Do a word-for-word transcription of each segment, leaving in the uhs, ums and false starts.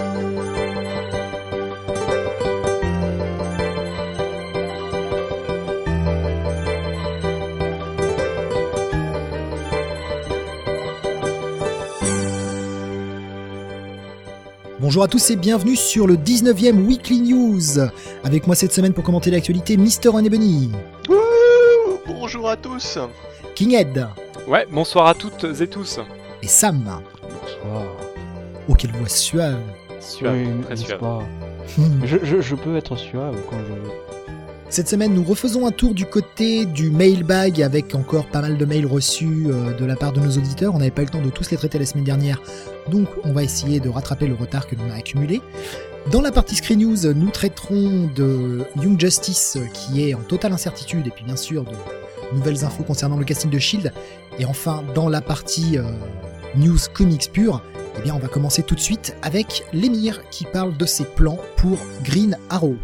Bonjour à tous et bienvenue sur le dix-neuvième Weekly News. Avec moi cette semaine pour commenter l'actualité, Mister Onebunny. Wouh, bonjour à tous. Kinghead. Ouais, bonsoir à toutes et tous. Et Sam. Bonsoir. Oh, quelle voix suave. Suave, Oui, très n'est-ce suave. pas je, je, je peux être suave quand je veux. Cette semaine, nous refaisons un tour du côté du mailbag avec encore pas mal de mails reçus euh, de la part de nos auditeurs. On n'avait pas eu le temps de tous les traiter la semaine dernière, donc on va essayer de rattraper le retard que l'on a accumulé. Dans la partie Screen News, nous traiterons de Young Justice qui est en totale incertitude et puis bien sûr de nouvelles infos concernant le casting de Shield. Et enfin, dans la partie euh, News Comics pure, eh bien on va commencer tout de suite avec l'Émir qui parle de ses plans pour Green Arrow.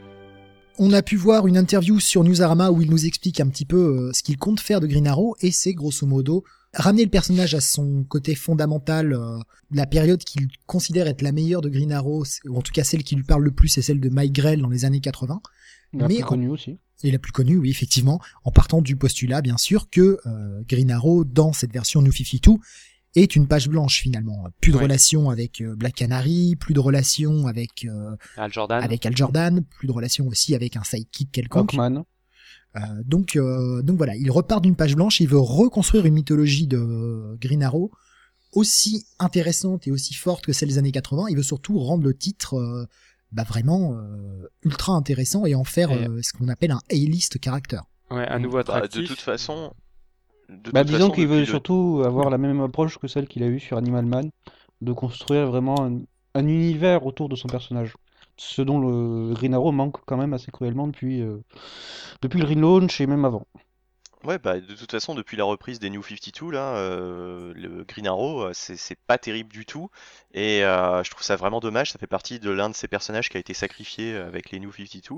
On a pu voir une interview sur Newsarama où il nous explique un petit peu euh, ce qu'il compte faire de Green Arrow, et c'est grosso modo ramener le personnage à son côté fondamental, euh, la période qu'il considère être la meilleure de Green Arrow, ou en tout cas celle qui lui parle le plus, c'est celle de Mike Grell dans les années quatre-vingts. La Mais plus en... connue aussi. Et la plus connue, oui, effectivement, en partant du postulat, bien sûr, que euh, Green Arrow, dans cette version New cinquante-deux, est une page blanche finalement. Plus de ouais. relation avec euh, Black Canary, plus de relation avec euh, Al Jordan. avec Al Jordan, plus de relation aussi avec un sidekick quelconque. Hawkman. Euh, donc, euh, donc voilà, il repart d'une page blanche, il veut reconstruire une mythologie de Green Arrow aussi intéressante et aussi forte que celle des années quatre-vingts. Il veut surtout rendre le titre euh, bah vraiment euh, ultra intéressant et en faire et... euh, ce qu'on appelle un A-list character. Ouais, à nouveau attractif. Bah, de toute façon... De Bah, toute disons façon, qu'il veut depuis surtout avoir la même approche que celle qu'il a eue sur Animal Man, de construire vraiment un, un univers autour de son personnage. Ce dont le Green Arrow manque quand même assez cruellement depuis, euh, depuis le relaunch et même avant. le... Ouais, bah, de toute façon, depuis la reprise des New cinquante-deux, là, euh, le Green Arrow, c'est, c'est pas terrible du tout. Et euh, je trouve ça vraiment dommage. Ça fait partie de l'un de ces personnages qui a été sacrifié avec les New cinquante-deux.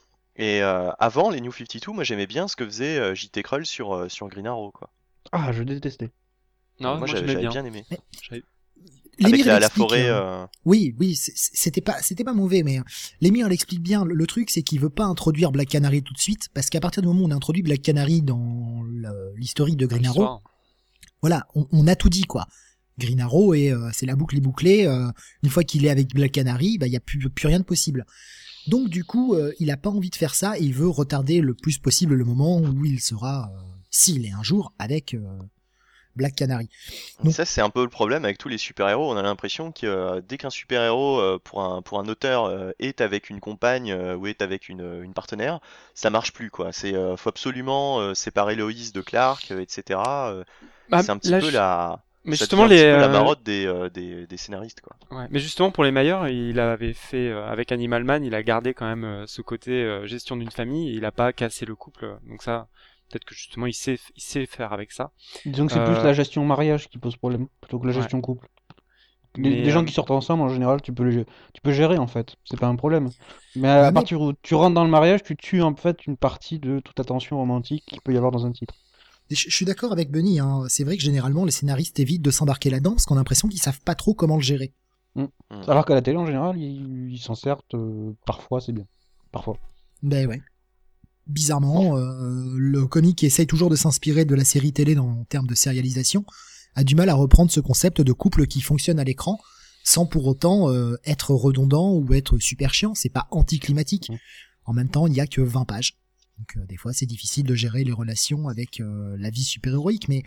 Et euh, avant les New cinquante-deux, moi j'aimais bien ce que faisait euh, J T Krull sur, euh, sur Green Arrow, quoi. Ah, je détestais. Non, moi, moi j'avais, j'aimais j'avais bien. bien aimé. J'avais- L'émir, Avec la, il la explique, forêt... euh, euh, Oui, oui, c'est- c'était pas, c'était pas mauvais, mais l'émir l'explique bien. Le, le truc, c'est qu'il veut pas introduire Black Canary tout de suite, parce qu'à partir du moment où on a introduit Black Canary dans le- l'historique de Green Arrow, L'histoire. voilà, on, on a tout dit, quoi. Green Arrow, et euh, c'est la boucle est bouclée. Euh, une fois qu'il est avec Black Canary, bah il y a plus, plus rien de possible. Donc du coup, euh, il a pas envie de faire ça, et il veut retarder le plus possible le moment où il sera, euh, s'il est un jour, avec euh, Black Canary. Donc- Ça, c'est un peu le problème avec tous les super-héros. On a l'impression que euh, dès qu'un super-héros, euh, pour un, pour un auteur, euh, est avec une compagne euh, ou est avec une, une partenaire, ça marche plus, quoi. C'est, euh, faut absolument euh, séparer Loïs de Clark, euh, et cetera. Euh, Bah, c'est un petit là, peu je- la... Mais ça justement, devient un petit les, peu la euh, marotte des, euh, des, des scénaristes, quoi. ouais. Mais justement, pour les meilleurs, il avait fait, euh, avec Animal Man, il a gardé quand même euh, ce côté euh, gestion d'une famille, et il a pas cassé le couple. Donc ça, peut-être que justement, il sait, il sait faire avec ça. Disons que c'est Euh, plus la gestion mariage qui pose problème, plutôt que la Ouais. gestion couple. Les, Mais, les gens euh, qui sortent ensemble, en général, tu peux, les, tu peux gérer, en fait. C'est pas un problème. Mais à Ouais, mais- partir où tu rentres dans le mariage, tu tues, en fait, une partie de toute la tension romantique qu'il peut y avoir dans un titre. Je, je suis d'accord avec Bunny, hein. C'est vrai que généralement les scénaristes évitent de s'embarquer là-dedans parce qu'on a l'impression qu'ils savent pas trop comment le gérer. Alors qu'à la télé, en général, ils ils s'en servent, euh, parfois, c'est bien. Parfois. Ben ouais. Bizarrement, euh, le comique essaye toujours de s'inspirer de la série télé dans, en termes de sérialisation, a du mal à reprendre ce concept de couple qui fonctionne à l'écran sans pour autant euh, être redondant ou être super chiant. C'est pas anticlimatique. Mm. En même temps, il y a que vingt pages. Donc euh, des fois, c'est difficile de gérer les relations avec euh, la vie super-héroïque, mais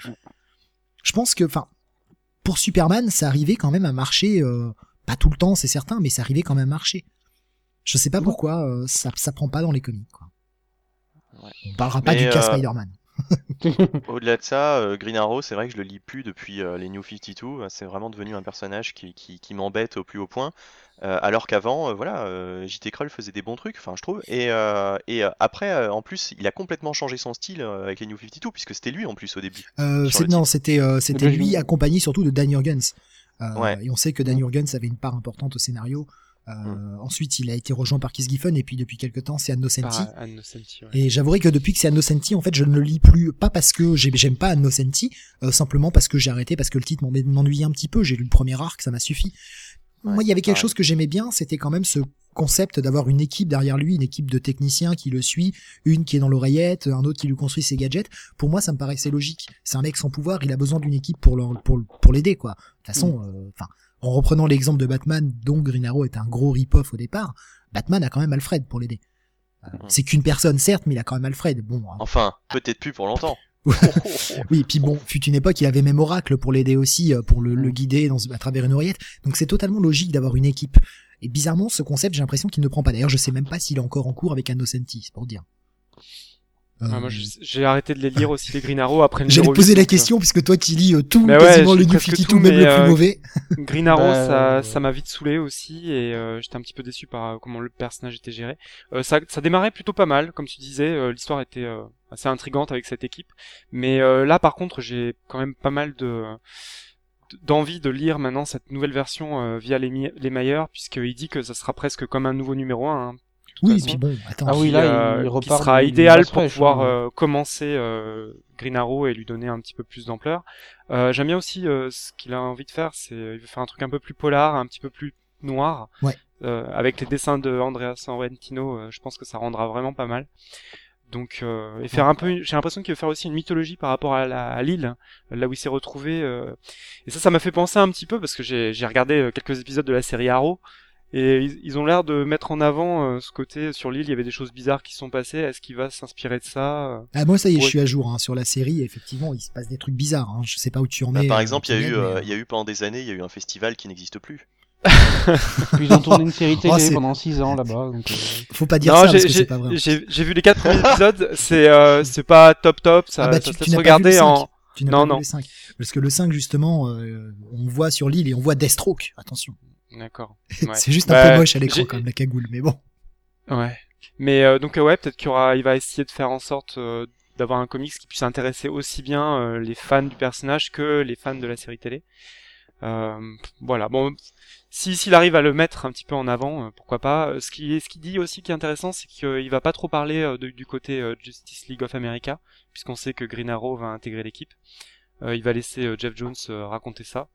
je pense que, enfin, pour Superman, ça arrivait quand même à marcher, euh, pas tout le temps, c'est certain, mais ça arrivait quand même à marcher. Je sais pas pourquoi euh, ça, ça prend pas dans les comics, quoi. Ouais. On parlera pas Mais, du cas euh, Spider-Man. Au-delà de ça, euh, Green Arrow, c'est vrai que je le lis plus depuis euh, les New cinquante-deux. C'est vraiment devenu un personnage qui, qui, qui m'embête au plus haut point. Euh, alors qu'avant, euh, voilà, euh, J T Krull faisait des bons trucs, enfin je trouve. Et, euh, et euh, après, euh, en plus, il a complètement changé son style euh, avec les New cinquante-deux, puisque c'était lui en plus au début. Euh, sur c'est, le non, titre. c'était, euh, c'était Le lui jeu. accompagné surtout de Dan Jurgens. Euh, Ouais. Et on sait que Dan Jurgens avait une part importante au scénario. Euh, Mm. Ensuite, il a été rejoint par Keith Giffen et puis depuis quelques temps, c'est Ann Nocenti. Par Ann Nocenti, ouais. Et j'avouerai que depuis que c'est Ann Nocenti, en fait, je ne le lis plus, pas parce que j'ai- j'aime pas Ann Nocenti, euh, simplement parce que j'ai arrêté, parce que le titre m'en- m'ennuyait un petit peu. J'ai lu le premier arc, ça m'a suffi. moi, il y avait quelque pareil. chose que j'aimais bien, c'était quand même ce concept d'avoir une équipe derrière lui, une équipe de techniciens qui le suit, une qui est dans l'oreillette, un autre qui lui construit ses gadgets. Pour moi, ça me paraissait logique. C'est un mec sans pouvoir, il a besoin d'une équipe pour le- pour, pour l'aider, quoi. De toute façon, euh, enfin, en reprenant l'exemple de Batman, dont Green Arrow est un gros rip-off au départ, Batman a quand même Alfred pour l'aider. Euh, C'est qu'une personne, certes, mais il a quand même Alfred. Bon, hein. Enfin, peut-être plus pour longtemps. Oui, et puis bon, fut une époque, il avait même Oracle pour l'aider aussi, euh, pour le, le Mm. guider dans, à travers une oreillette. Donc c'est totalement logique d'avoir une équipe. Et bizarrement, ce concept, j'ai l'impression qu'il ne prend pas. D'ailleurs, je sais même pas s'il est encore en cours avec Innocenti, c'est pour dire. Euh, Ah, moi, je- j'ai arrêté de les lire aussi, les Green Arrow, après le J'allais numéro te poser huit, la donc, question, puisque toi qui lis euh, tout, Mais ouais, quasiment je le lis New presque cinquante-deux, tout, même mais, le plus euh, mauvais. euh, Green Arrow, Bah, ça, euh, ça m'a vite saoulé aussi, et euh, j'étais un petit peu déçu par euh, comment le personnage était géré. Euh, ça, ça démarrait plutôt pas mal, comme tu disais, euh, l'histoire était euh, assez intrigante avec cette équipe. Mais euh, là, par contre, j'ai quand même pas mal de d'envie de lire maintenant cette nouvelle version euh, via les, mi- les Mayer, puisqu'il dit que ça sera presque comme un nouveau numéro un. Hein, de Oui, toute et façon. puis bon, attends. Ah oui, qui, là, euh, il qui repart sera du- idéal base pour fraîche, pouvoir hein. euh, commencer euh, Green Arrow et lui donner un petit peu plus d'ampleur. Euh, j'aime bien aussi euh, ce qu'il a envie de faire, c'est il veut faire un truc un peu plus polar, un petit peu plus noir. Ouais. Euh, avec les dessins de Andrea Sorrentino, euh, je pense que ça rendra vraiment pas mal. Donc euh, et faire un peu, j'ai l'impression qu'il veut faire aussi une mythologie par rapport à, la, à l'île, là où il s'est retrouvé. Euh, et ça, ça m'a fait penser un petit peu parce que j'ai j'ai regardé euh, quelques épisodes de la série Arrow. Et ils, ils ont l'air de mettre en avant euh, ce côté sur l'île, il y avait des choses bizarres qui se sont passées. Est-ce qu'il va s'inspirer de ça euh Ah, moi, ça y est, je Ouais. suis à jour hein, sur la série. Effectivement, il se passe des trucs bizarres. Hein. Je sais pas où tu en Bah, es. par euh, exemple, il y a eu, Kylian, euh, mais, il y a eu pendant des années, il y a eu un festival qui n'existe plus. Puis ils ont tourné une série télé Oh, c'est- pendant six ans là-bas. Donc, euh, faut pas dire Non, ça j'ai parce que j'ai c'est pas vrai. j'ai j'ai vu les quatre premiers épisodes. C'est euh, c'est pas top top. Ça, Ah bah, ça tu- se tu laisse n'as pas vu regarder le en. cinq. Tu n'as Non, pas vu non. le cinq. Parce que le cinq, justement, euh, on voit sur l'île et on voit Deathstroke. Attention. D'accord. Ouais. C'est juste un Bah, peu moche à l'écran j'ai- quand même, la cagoule. Mais bon. Ouais. Mais euh, donc euh, ouais, peut-être qu'il y aura, il va essayer de faire en sorte euh, d'avoir un comics qui puisse intéresser aussi bien euh, les fans du personnage que les fans de la série télé. Euh, voilà. Bon, si s'il arrive à le mettre un petit peu en avant, euh, pourquoi pas. Euh, Ce qui ce qu'il dit aussi qui est intéressant, c'est qu'il va pas trop parler euh, de- du côté euh, Justice League of America, puisqu'on sait que Green Arrow va intégrer l'équipe. Euh, il va laisser euh, Jeff Jones euh, raconter ça.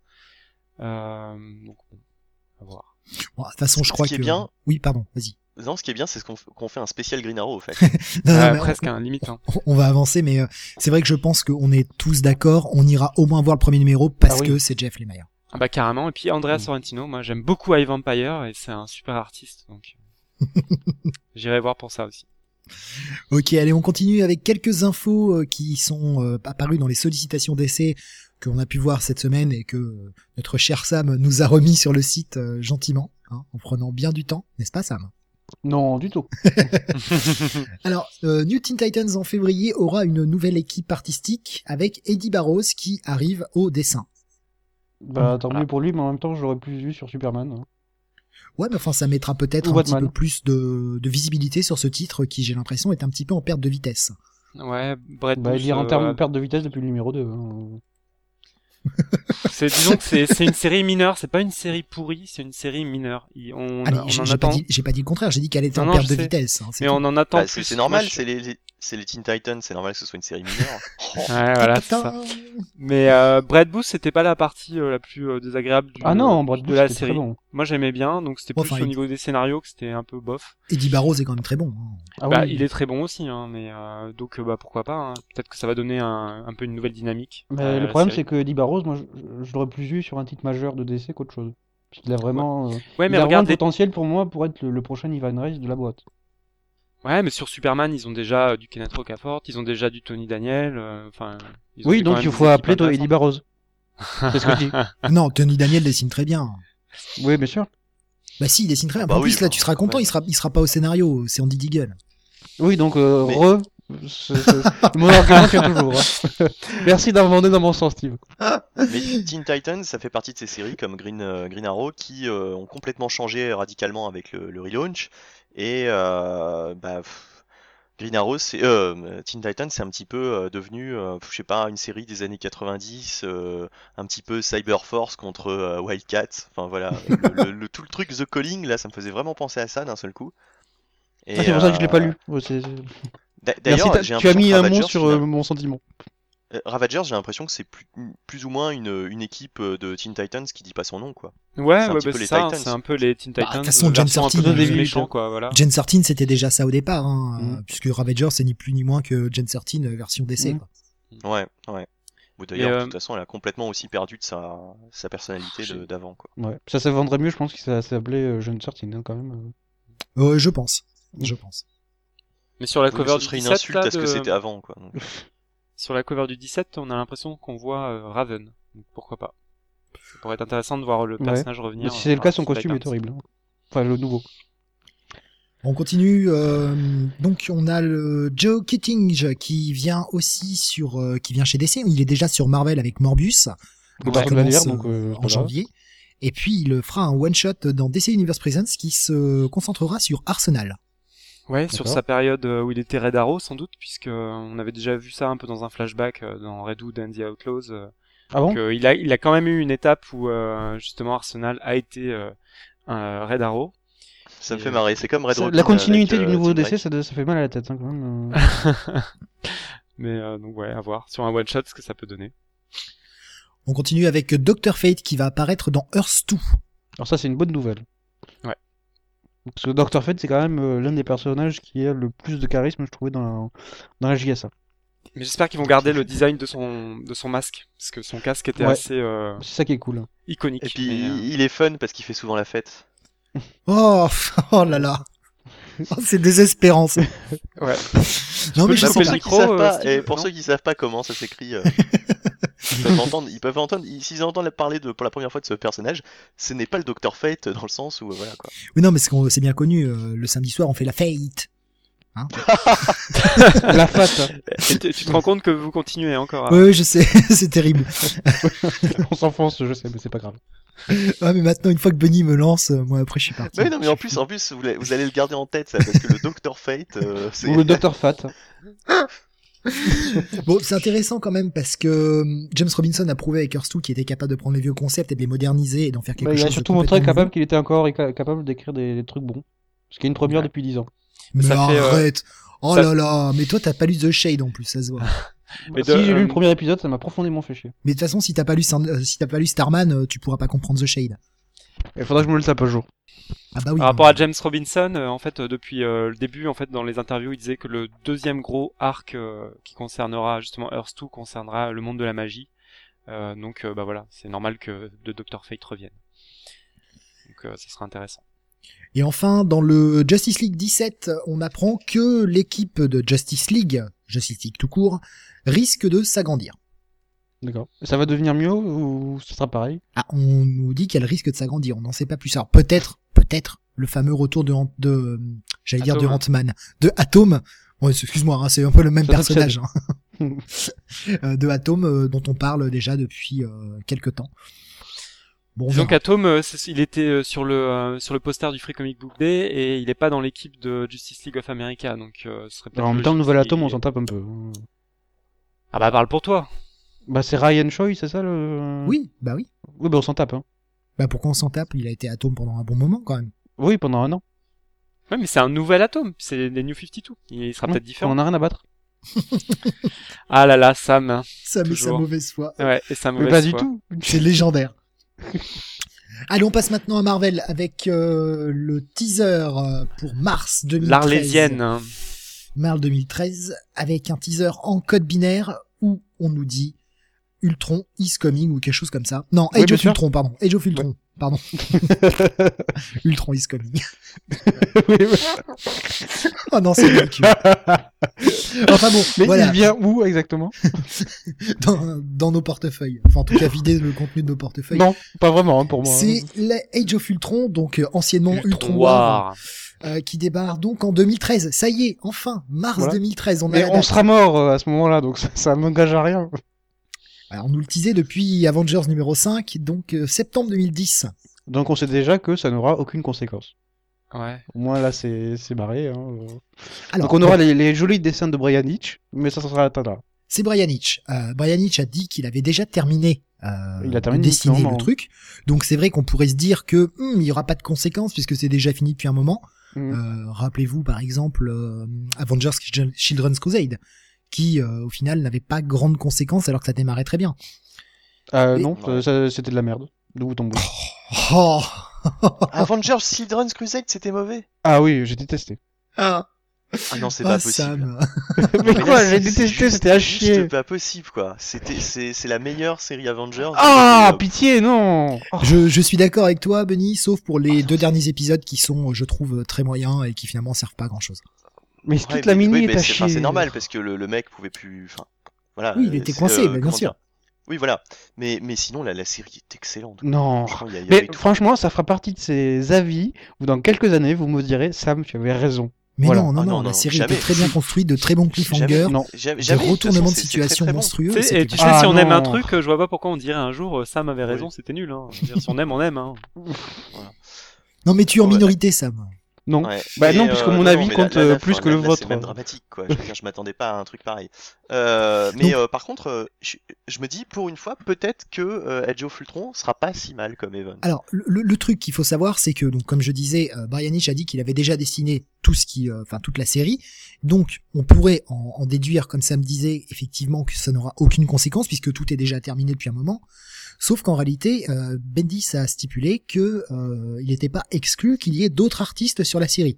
Euh, donc bon, à voir. Bon, de toute façon, je Ce crois qui est que. bien- Oui, pardon. Vas-y. Non, ce qui est bien, c'est ce qu'on f- qu'on fait un spécial Green Arrow, au fait. Non, non, Euh, mais presque, on- hein, limite. Hein. on va avancer, mais euh, c'est vrai que je pense qu'on est tous d'accord. On ira au moins voir le premier numéro parce Ah oui. que c'est Jeff Lemire. Ah bah carrément. Et puis Andrea Mm. Sorrentino, moi j'aime beaucoup I Vampire et c'est un super artiste, donc euh, j'irai voir pour ça aussi. Ok, allez, on continue avec quelques infos euh, qui sont euh, apparues dans les sollicitations d'essai qu'on a pu voir cette semaine et que euh, notre cher Sam nous a remis sur le site euh, gentiment, hein, en prenant bien du temps, n'est-ce pas Sam? non, du tout. Alors, euh, New Teen Titans en février aura une nouvelle équipe artistique avec Eddie Barrows qui arrive au dessin. Bah, tant Voilà. mieux pour lui, mais en même temps, je l'aurais plus vu sur Superman. hein. Ouais, mais enfin, ça mettra peut-être Ou un petit Batman. peu plus de, de visibilité sur ce titre qui, j'ai l'impression, est un petit peu en perte de vitesse. Ouais, Brett Bah, Booth, dire en euh, termes de perte de vitesse depuis le numéro deux. hein. c'est disons que c'est c'est une série mineure, c'est pas une série pourrie, c'est une série mineure. Il- On, Allez, on j'ai en j'ai pas, attend, dit- j'ai pas dit le contraire, j'ai dit qu'elle était Non, en non, perte je de sais. vitesse. Hein, c'est mais tout. on en attend Bah, plus. c'est c'est Moi, normal, je- c'est les, les- c'est les Teen Titans, c'est normal que ce soit une série mineure. Oh. Ouais, voilà, c'est ça. Mais euh, Brett Booth, c'était pas la partie euh, la plus euh, désagréable du, Ah non, euh, Brad de Booth, la c'était série. très bon. Moi, j'aimais bien, donc c'était plus Enfin, au il- niveau des scénarios que c'était un peu bof. Eddie Barrows est quand même très bon. hein. Ah Bah, oui. il est très bon aussi, hein, mais euh, donc euh, bah pourquoi pas. Hein. Peut-être que ça va donner un, un peu une nouvelle dynamique. Mais à le la problème, série. c'est que Eddie Barrows, moi, je, je l'aurais plus vu sur un titre majeur de D C qu'autre chose. Parce qu'il a vraiment, euh, Ouais, il mais a vraiment regarde, le les- potentiel pour moi pour être le, le prochain Ivan Reis de la boîte. ouais, mais sur Superman, ils ont déjà euh, du Kenneth Rocafort, ils ont déjà du Tony Daniel. euh, Enfin. ils ont Oui, fait quand donc même il des faut équipes appeler toi Eddie Barrows. C'est ce que je dis. Non, Tony Daniel dessine très bien. Oui, bien sûr. Bah si, il dessine très bien. Bah en oui, plus, là, bah, tu seras content, ouais. il sera, il sera pas au scénario, c'est Andy Deagle. Oui, donc euh, Mais- re, c'est- c'est- mon argument tient toujours. hein. Merci d'avoir demandé dans mon sens, Steve. Mais Teen Titans, ça fait partie de ces séries comme Green, euh, Green Arrow qui euh, ont complètement changé radicalement avec le, le relaunch. Et euh, bah, pff, Green Arrow, c'est euh, Teen Titans, c'est un petit peu euh, devenu, euh, je sais pas, une série des années quatre-vingt-dix, euh, un petit peu Cyberforce contre euh, Wildcat. Enfin voilà, le, le- le- tout le truc The Calling, là, ça me faisait vraiment penser à ça d'un seul coup. Et, Ah, c'est pour ça que je l'ai pas euh, lu. Ouais, c'est- c'est- d'a- Merci, D'ailleurs, t'as- j'ai tu as l'impression mis que un Ravagers, mot sur euh, finalement- mon sentiment. Euh, Ravagers, j'ai l'impression que c'est plus, plus ou moins une, une équipe euh, de Teen Titans qui dit pas son nom, quoi. Ouais, C'est un ouais, petit bah, peu c'est les ça, Titans. c'est un peu les Teen Bah, de Titans. toute façon, euh, Gen version un peu treize, plus euh, méchant, quoi, voilà. Gen treize, c'était déjà ça au départ, hein, Mm. euh, puisque Ravagers, c'est ni plus ni moins que Gen treize euh, version D C. Mm. Quoi. Ouais, ouais. Ou d'ailleurs, Mais, de euh, toute façon, elle a complètement aussi perdu de sa, sa personnalité j'ai- de- d'avant, quoi. Ouais. Ça, ça vendrait mieux, je pense, que ça s'appelait euh, Jeune Sortine, hein, quand même. Euh, je pense. Mm. Je pense. Mais sur la Oui, mais cover ce du serait une dix-sept, insulte là, à ce que de- c'était avant, quoi. Donc, sur la cover du dix-sept, on a l'impression qu'on voit euh, Raven. Donc pourquoi pas. Ça pourrait être intéressant de voir le Ouais. personnage Mais revenir. si c'est le euh, cas, son sur costume est Titans. horrible. hein. Enfin, le nouveau. On continue. Euh, donc, on a le Joe Kittinge qui vient aussi sur, euh, qui vient chez D C. Il est déjà sur Marvel avec Morbius. Que qui personne va commence, lire, donc, euh, c'est en pas grave. janvier. Et puis, il fera un one-shot dans D C Universe Presents qui se concentrera sur Arsenal. Ouais, sur D'accord. sa période euh, où il était Red Arrow, sans doute, puisque euh, on avait déjà vu ça un peu dans un flashback euh, dans Redwood and the Outlaws. euh, Ah bon? Donc, euh, il a, il a quand même eu une étape où euh, justement Arsenal a été euh, un Red Arrow. ça me Et, fait euh, marrer. C'est comme Red Ça- Rocket La continuité avec, du euh, nouveau Tim D C, Drake. ça, ça fait mal à la tête, hein, quand même. euh. Mais euh, donc ouais, à voir sur un one shot ce que ça peut donner. On continue avec Doctor Fate qui va apparaître dans Earth deux. Alors ça, c'est une bonne nouvelle. Ouais. Parce que docteur Fate, c'est quand même euh, l'un des personnages qui a le plus de charisme, je trouvais, dans la, dans la J S A. Mais j'espère qu'ils vont garder le design de son de son masque, parce que son casque était Ouais. assez euh, C'est ça qui est cool. iconique. Et puis, mais, euh, il est fun parce qu'il fait souvent la fête. Oh, oh là là. Oh, c'est désespérant, ça. ouais. Non, mais peux je te Bah, sais pour couper pas. ceux le qui micro, savent euh, pas, Steve, et pour non ceux qui savent pas comment ça s'écrit, euh, ils peuvent entendre, ils peuvent entendre, ils- s'ils entendent parler de pour la première fois de ce personnage, ce n'est pas le docteur Fate dans le sens où euh, voilà quoi. Oui, non, mais c'est qu'on- c'est bien connu. euh, le samedi soir, on fait la fate. La fat. Et tu, tu te rends compte que vous continuez encore. À... Oui, oui, je sais. C'est terrible. On s'enfonce, je sais, mais c'est pas grave. Ouais, mais maintenant, une fois que Benny me lance, euh, moi, après, je suis parti. Mais non, mais en plus, en plus, vous, allez- vous allez le garder en tête ça, parce que le docteur Fate, euh, c'est Ou le docteur Fat. Bon, c'est intéressant quand même parce que euh, James Robinson a prouvé avec Earth deux qu'il était capable de prendre les vieux concepts et de les moderniser et d'en faire quelque Bah, il chose a de surtout montré complètement capable nouveau. qu'il était encore éca- capable d'écrire des, des trucs bons. Ce qui est une première Ouais. depuis dix ans. Mais Ça fait, euh, arrête. Oh ça- là là. Mais toi, t'as pas lu The Shade en plus, ça se voit. Mais si de- j'ai lu euh, le premier épisode, ça m'a profondément fait chier. Mais de toute façon, si t'as pas lu, Sand- euh, si t'as pas lu Starman, euh, tu pourras pas comprendre The Shade. Il faudra que je me le tape un jour. Ah bah oui. Par rapport à James Robinson, euh, en fait, euh, depuis euh, le début, en fait, dans les interviews, il disait que le deuxième gros arc euh, qui concernera justement Earth deux concernera le monde de la magie. Euh, donc, euh, bah voilà, c'est normal que de docteur Fate revienne. Donc, euh, ça sera intéressant. Et enfin, dans le Justice League dix-sept, on apprend que l'équipe de Justice League, Justice League tout court, risque de s'agrandir. D'accord. Ça va devenir mieux ou ce sera pareil? Ah, on nous dit qu'elle risque de s'agrandir, on n'en sait pas plus. Alors peut-être, peut-être, le fameux retour de, Ant- de euh, j'allais dire de Atom. Ant-Man, de Atom. Bon, excuse-moi, hein, c'est un peu le même Ça te personnage. Hein. Euh, de Atom, euh, dont on parle déjà depuis euh, quelques temps. Bon, on Disons verra. qu'Atom, euh, c'est- il était euh, sur le euh, sur le poster du Free Comic Book Day et il est pas dans l'équipe de Justice League of America, donc euh, ce serait peut-être Alors, en même temps, le logique nouvel qu'il- atome, on s'en tape un peu. Ah bah parle pour toi. Bah, c'est Ryan Choi, c'est ça le. Oui, bah oui. Oui, bah, on s'en tape, hein. Bah pourquoi on s'en tape? Il a été Atom pendant un bon moment quand même. Oui, pendant un an. Ouais, mais c'est un nouvel Atom, c'est les New cinquante-deux. Il sera Non, peut-être On différent. en a rien à battre. Ah là là, Sam. hein. Ça met sa Toujours. mauvaise foi. Ouais, et sa Mais mauvaise pas du foi. tout. C'est légendaire. Allez, on passe maintenant à Marvel avec euh, le teaser euh, pour mars deux mille treize. L'Arlésienne. hein. mars deux mille treize, avec un teaser en code binaire où on nous dit Ultron is coming ou quelque chose comme ça. Non, Oui, Age bien of sûr. Ultron, pardon. Age of Ultron, pardon. Ultron is coming. Oui, oui. Oh non, c'est ridicule. Enfin bon, Mais voilà. il vient où exactement? Dans, dans nos portefeuilles. Enfin, en tout cas, vider le contenu de nos portefeuilles. Non, pas vraiment, hein, pour moi. C'est la Age of Ultron, donc euh, anciennement Ultron, Ultron War, War. euh, qui débarque donc en deux mille treize. Ça y est, enfin, mars Voilà. deux mille treize. On a Mais la on date. sera mort euh, à ce moment-là, donc ça, ça m'engage à rien. Alors, on nous le teasait depuis Avengers numéro cinq, donc euh, septembre deux mille dix. Donc on sait déjà que ça n'aura aucune conséquence. Ouais. Au moins là, c'est c'est barré. Hein. Alors, Donc on aura les, les jolis dessins de Brian Hitch, mais ça, ça sera atteint là. c'est Brian Hitch. Euh, Brian Hitch a dit qu'il avait déjà terminé, euh, Il a terminé de dessiner normalement. le truc. Donc c'est vrai qu'on pourrait se dire que hum, il y aura pas de conséquences puisque c'est déjà fini depuis un moment. Mm. Euh, rappelez-vous par exemple euh, Avengers Children's Crusade, qui euh, au final n'avait pas grande conséquence alors que ça démarrait très bien. Euh, Et- non, Ouais. ça- c'était de la merde. De bout en bout. Oh Avengers Children's Crusade, c'était mauvais. Ah oui, j'ai détesté. Ah, Ah non, c'est ah, pas possible. Sam. Mais Mais quoi, là, j'ai c'est- détesté, c'est juste- c'était à juste chier. pas possible, quoi. C'était, c'est, c'est la meilleure série Avengers. Ah, C'était, euh, pitié, non. Oh. Je, je suis d'accord avec toi, Benny, sauf pour les deux derniers épisodes qui sont, je trouve, très moyens et qui finalement servent pas à grand chose. Mais ouais, toute la mais- mini oui, est mais à c'est, enfin, chier. c'est normal parce que le, le mec pouvait plus. Enfin, voilà. Oui, il euh, était c'est, coincé, euh, bah, bien comment sûr. dire. Oui, voilà. Mais, mais sinon, la, la série est excellente. quoi. Non. Franchement, il y a, il y Mais avait tout. franchement, ça fera partie de ces avis où dans quelques années, vous me direz, Sam, tu avais raison. Mais Voilà. non, non, Ah non, non, la non, série jamais. était très bien construite, de très bons cliffhangers, Non. Jamais, de jamais, de toute retournements de façon, c'est- c'est très, situation très bon. monstrueux. Tu sais, c'était et tu bien. sais, Ah, si on aime un non. truc, euh, je vois pas pourquoi on dirait un jour euh, Sam avait raison, c'était nul. Hein. Je veux dire, si on aime, on aime. Hein. Non, mais tu es en Ouais. minorité, Sam. Non. Ouais. Bah Mais, non, puisque euh, mon non, avis mais compte, là- là, euh, là, plus enfin, que le là- là, vôtre. C'est même dramatique, quoi. Je veux dire, je m'attendais pas à un truc pareil. Euh, mais Donc- euh, par contre, euh, je, je me dis, pour une fois, peut-être que euh, Age of Ultron sera pas si mal comme Evan. Alors, le, le- le truc qu'il faut savoir, c'est que, donc, comme je disais, euh, Brian Hitch a dit qu'il avait déjà dessiné tout ce qui, euh, enfin, toute la série. Donc, on pourrait en, en déduire, comme ça me disait, effectivement, que ça n'aura aucune conséquence puisque tout est déjà terminé depuis un moment. Sauf qu'en réalité, euh, Bendis a stipulé que euh, il n'était pas exclu qu'il y ait d'autres artistes sur la série.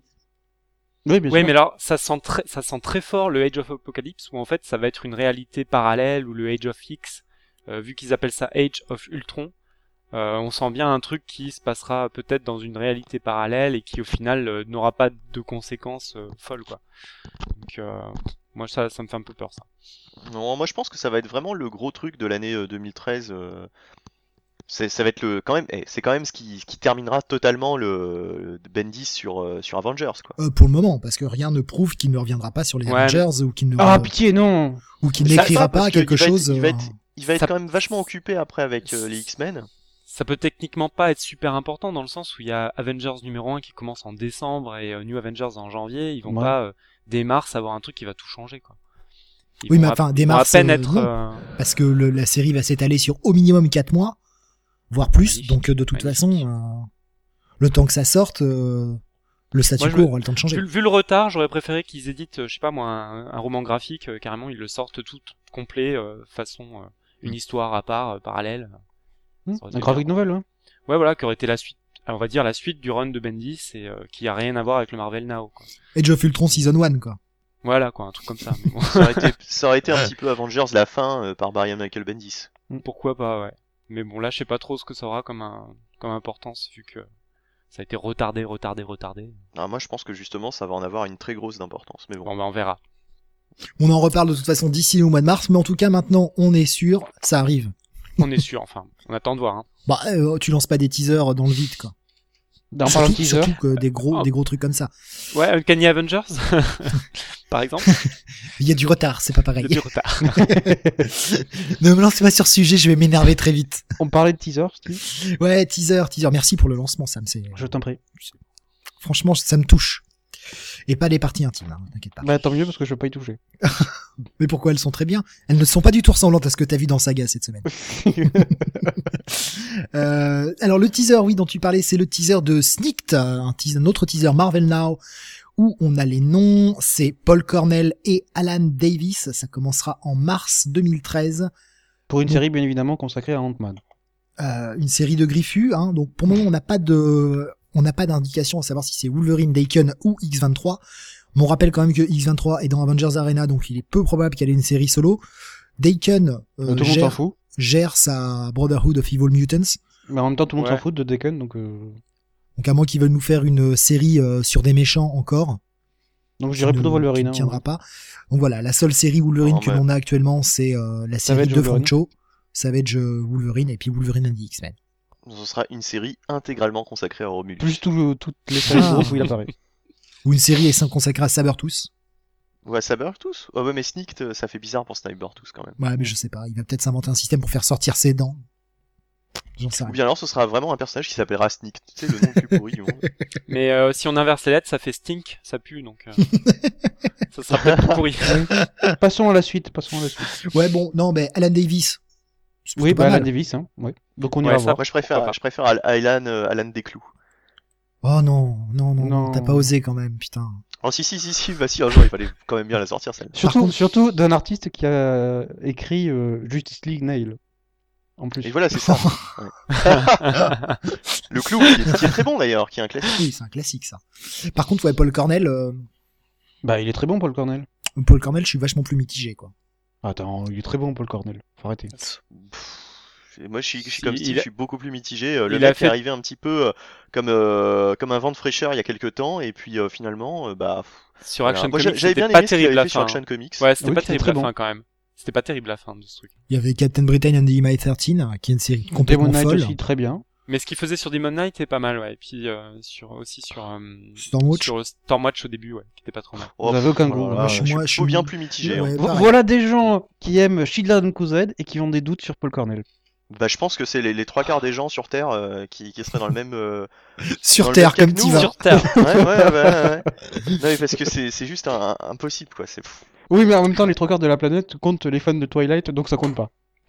Oui, bien Oui, sûr. mais alors ça sent très, ça sent très fort le Age of Apocalypse où en fait ça va être une réalité parallèle ou le Age of X, euh, vu qu'ils appellent ça Age of Ultron. Euh, on sent bien un truc qui se passera peut-être dans une réalité parallèle et qui au final euh, n'aura pas de conséquences euh, folles quoi. Donc euh, moi ça, ça me fait un peu peur ça. Non, moi je pense que ça va être vraiment le gros truc de l'année euh, deux mille treize. euh, C'est, ça va être le, quand même, eh, c'est quand même ce qui, ce qui terminera totalement le, le Bendis sur, euh, sur Avengers, quoi. Euh, pour le moment, parce que rien ne prouve qu'il ne reviendra pas sur les Ouais, Avengers ou qu'il ne Ah, pitié, non. ou qu'il Ça- n'écrira ça, parce pas que quelque il va être- chose. il va euh, être- Il va être Ça- quand même vachement occupé après avec euh, les X-Men. Ça peut techniquement pas être super important dans le sens où il y a Avengers numéro un qui commence en décembre et euh, New Avengers en janvier. Ils vont Ouais. pas euh, dès mars avoir un truc qui va tout changer quoi. Ils Oui, vont mais à- enfin, ils dès vont à mars, peine euh, être. non. euh, parce que le- la série va s'étaler sur au minimum quatre mois, voire plus. Magnifique, Donc euh, de toute magnifique. façon, euh, le temps que ça sorte, euh, le statu Moi, je quo me- aura le temps de changer. Vu, vu le retard, j'aurais préféré qu'ils éditent, euh, je sais pas moi, un, un roman graphique, euh, carrément ils le sortent tout complet, euh, façon euh, une histoire à part, euh, parallèle. Hmm, Ça aurait Un été graphic bien. novel, hein. Ouais voilà, qui aurait été la suite, on va dire la suite du run de Bendis et euh, qui a rien à voir avec le Marvel Now. Quoi. Age of Ultron Season un, quoi. Voilà quoi, un truc comme ça. Mais bon, Ça aurait été, ça aurait été un petit peu Avengers la fin euh, par Brian Michael Bendis. pourquoi pas, ouais. Mais bon là, je sais pas trop ce que ça aura comme un, comme importance vu que ça a été retardé, retardé, retardé. Alors moi je pense que justement ça va en avoir une très grosse d'importance. Mais bon. Bon bah on verra. On en reparle de toute façon d'ici au mois de mars, mais en tout cas maintenant on est sûr, ça arrive. On est sûr, enfin, on attend de voir. Hein. Bah, euh, tu lances pas des teasers dans le vide, quoi. En parlant de Surtout, teaser, surtout que des gros, Oh. des gros trucs comme ça. Ouais, Uncanny Avengers, par exemple, Il y a du retard, c'est pas il pareil. y a du retard. Ne me lance pas sur ce sujet, je vais m'énerver très vite. on parlait de teaser, Steve. Ouais, teaser, teaser. Merci pour le lancement, Sam. C'est Je t'en prie. franchement, ça me touche. Et pas les parties intimes, hein, t'inquiète pas. Bah tant mieux parce que je veux pas y toucher. Mais pourquoi elles sont très bien? Elles ne sont pas du tout ressemblantes à ce que t'as vu dans Saga cette semaine. euh, alors le teaser, oui, dont tu parlais, c'est le teaser de Sneaked, un, teaser, un autre teaser Marvel Now, où on a les noms, c'est Paul Cornell et Alan Davis. Ça commencera en mars deux mille treize. Pour une Bon. série bien évidemment consacrée à Ant-Man. Euh, une série de griffus, hein. Donc pour le moment, on n'a pas de, on n'a pas d'indication à savoir si c'est Wolverine, Daken ou X vingt-trois. Mais on rappelle quand même que X vingt-trois est dans Avengers Arena, donc il est peu probable qu'elle ait une série solo. Daken euh, Tout le monde s'en gère, fout. gère sa Brotherhood of Evil Mutants. Mais en même temps tout le monde Ouais. s'en fout de Deacon donc euh... Donc à moins qu'ils veulent nous faire une série euh, sur des méchants encore. donc je qui dirais ne- plutôt Wolverine. qui ne hein. tiendra pas. Donc voilà, la seule série Wolverine Non, que mais- l'on a actuellement, c'est euh, la série Savage de Wolverine. Francho, Savage euh, Wolverine et puis Wolverine and the X-Men. Ce sera une série intégralement consacrée à Romulus. Plus tout le- toutes les séries de Ah. groupe où il apparaît. Ou une série est consacrée à Sabertooth. Ouais, Sabertooth. Ouais, ouais, mais Sneaked, euh, ça fait bizarre pour Sabertooth quand même. Ouais, mais je sais pas, il va peut-être s'inventer un système pour faire sortir ses dents. J'en sais Ou rien. bien alors ce sera vraiment un personnage qui s'appellera Sneaked. Tu sais, le nom le plus pourri du monde. Mais euh, si on inverse les lettres, ça fait stink, ça pue, donc euh, ça sera peut-être plus pourri. Passons à la suite, passons à la suite. Ouais, bon, non, mais Alan Davis. c'est Oui, plutôt bah pas Alan mal. Davis, hein. Ouais. Donc on Ouais, ira ça- voir. Moi je préfère, Pourquoi pas. je préfère Al- Alan, euh, Alan Desclous. Oh non, non, non, non, Non. t'as pas osé quand même, putain. Oh si si si si, bah si, un jour il fallait quand même bien la sortir celle. Surtout, contre- surtout d'un artiste qui a écrit euh, Justice League Nail. En plus. Et voilà, c'est ça. Ouais. Le clou, qui est, qui est très bon d'ailleurs, qui est un classique. Oui, c'est un classique ça. Par contre, ouais, Paul Cornell, euh, Bah, il est très bon, Paul Cornell. Paul Cornell, je suis vachement plus mitigé, quoi. Attends, il est très bon, Paul Cornell. Faut arrêter. Pff, moi je suis, je suis Si, comme il Steve, a- je suis beaucoup plus mitigé. Euh, Le il mec a fait- est arrivé un petit peu euh, comme euh, comme un vent de fraîcheur il y a quelques temps, et puis euh, finalement, euh, bah. pff, Sur voilà. Action Moi, Comics, j'avais bien c'était pas aimé ce qu'il terrible avait la fait sur fin. Action Comics. Ouais, c'était Oui, pas c'était terrible très la bon. fin quand même. C'était pas terrible la fin de ce truc. Il y avait Captain Britain and the M I treize, qui est une série complètement Demon Knight folle. aussi, très bien. Mais ce qu'il faisait sur Demon Knight est pas mal, ouais. Et puis euh, sur aussi sur euh, Stormwatch. sur Stormwatch au début, ouais, qui était pas trop mal. Oh, Vous avez aucun goût. voilà, Moi, je suis- je moi, je suis suis- bien plus mitigé. Ouais, hein. Vo- pareil. Voilà des gens qui aiment Shield Q Z et qui ont des doutes sur Paul Cornell. Bah, je pense que c'est les, les trois quarts des gens sur Terre euh, qui, qui seraient dans le même. euh, Sur dans le Terre, même cas comme que tu nous, vas. Sur Terre. Ouais, ouais, ouais, ouais. Non, mais parce que c'est c'est juste un, un- impossible, quoi. C'est fou. Oui, mais en même temps, les trois quarts de la planète comptent les fans de Twilight, donc ça compte pas.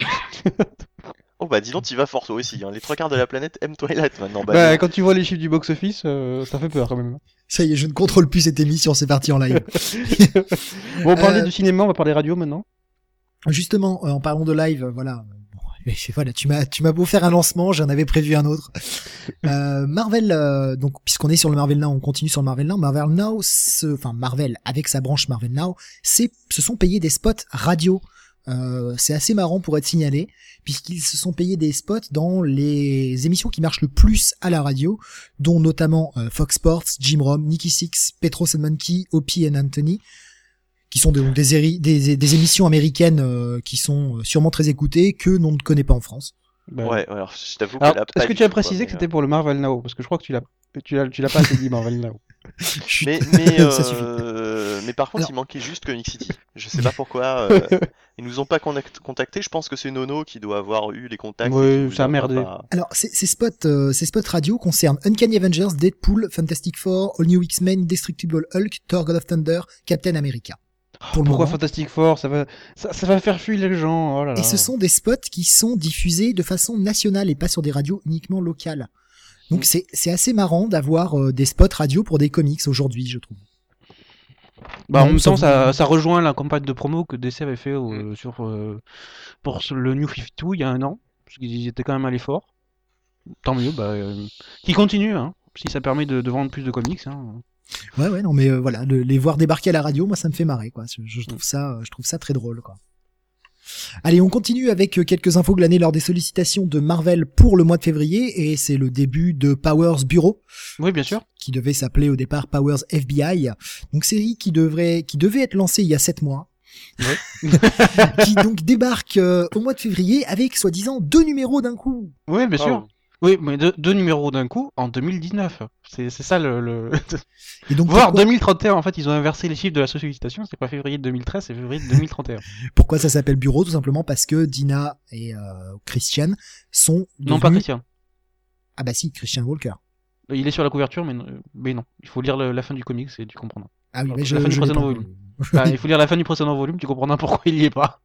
Oh, bah, dis donc, t'y vas fort, toi aussi. Hein. Les trois quarts de la planète aiment Twilight maintenant. Bah, Bah, dis donc. quand tu vois les chiffres du box-office, euh, ça fait peur quand même. Ça y est, je ne contrôle plus cette émission, c'est parti en live. Bon, on parlait Euh, de cinéma, on va parler radio maintenant. Justement, euh, en parlant de live, euh, voilà. Bon, et c'est- voilà, tu m'as, tu m'as beau faire un lancement, j'en avais prévu un autre. Euh, Marvel, euh, donc puisqu'on est sur le Marvel Now, on continue sur le Marvel Now. Marvel Now, ce- enfin Marvel avec sa branche Marvel Now, c'est, se sont payés des spots radio. Euh, c'est assez marrant pour être signalé, puisqu'ils se sont payés des spots dans les émissions qui marchent le plus à la radio, dont notamment euh, Fox Sports, Jim Rome, Nikki Sixx, Petros and Monkey, Opie and Anthony, qui sont des, des, éri- des, des émissions américaines euh, qui sont sûrement très écoutées, que l'on ne connaît pas en France. Bah, Ouais, alors je t'avoue que Alors, là, pas est-ce que du tu as tout, quoi, précisé mais, que c'était pour le Marvel Now? Parce que je crois que tu l'as, tu l'as, tu l'as pas assez dit, Marvel Now. Chut. Mais, mais, Ça suffit. euh, mais par contre, Alors- il manquait juste Comic City. Je sais pas pourquoi. euh, ils nous ont pas connect- contactés. Je pense que c'est Nono qui doit avoir eu les contacts. Ouais, et qui nous ça a a merdé. pas- Alors, ces, ces spots, euh, ces spots radio concernent Uncanny Avengers, Deadpool, Fantastic Four, All New X-Men, Indestructible Hulk, Thor God of Thunder, Captain America. Pour le Pourquoi moment. Fantastic Four? Ça va, ça, ça va faire fuir les gens. Oh là là. Et ce sont des spots qui sont diffusés de façon nationale et pas sur des radios uniquement locales. Donc Mm. c'est c'est assez marrant d'avoir euh, des spots radio pour des comics aujourd'hui, je trouve. Bah, en Non, même ça temps, vous- ça, ça rejoint la campagne de promo que D C avait fait Mm. euh, sur, euh, pour ce- le New cinquante-deux il y a un an. Parce qu'ils étaient quand même allés fort. Tant mieux, bah, euh, qui continue, hein. Si ça permet de, de vendre plus de comics, hein. Ouais ouais non mais euh, voilà, le- les voir débarquer à la radio, moi ça me fait marrer quoi. Je, je trouve ça euh, je trouve ça très drôle quoi. Allez, on continue avec euh, quelques infos glanées lors des sollicitations de Marvel pour le mois de février, et c'est le début de Powers Bureau, Oui, bien sûr. qui devait s'appeler au départ Powers F B I, donc série qui devrait, qui devait être lancée il y a sept mois, qui donc débarque euh, au mois de février avec soi-disant deux numéros d'un coup. Oui, bien Oh. sûr. Oui, mais deux, deux numéros d'un coup en deux mille dix-neuf. C'est, c'est ça le. le... Et donc Voire pourquoi, deux mille trente et un, en fait, ils ont inversé les chiffres de la sollicitation. C'est pas février deux mille treize, c'est février deux mille trente et un. pourquoi ça s'appelle Bureau? Tout simplement parce que Dina et euh, Christian sont Non, pas devenus- Christian. Ah bah si, Christian Walker. Il est sur la couverture, mais, non- mais non. Il faut lire le- la fin du comics et tu comprendras. Ah oui, Alors, mais la je, fin du je l'ai précédent pas volume. vu. Enfin, il faut lire la fin du précédent volume, tu comprendras pourquoi il y est pas.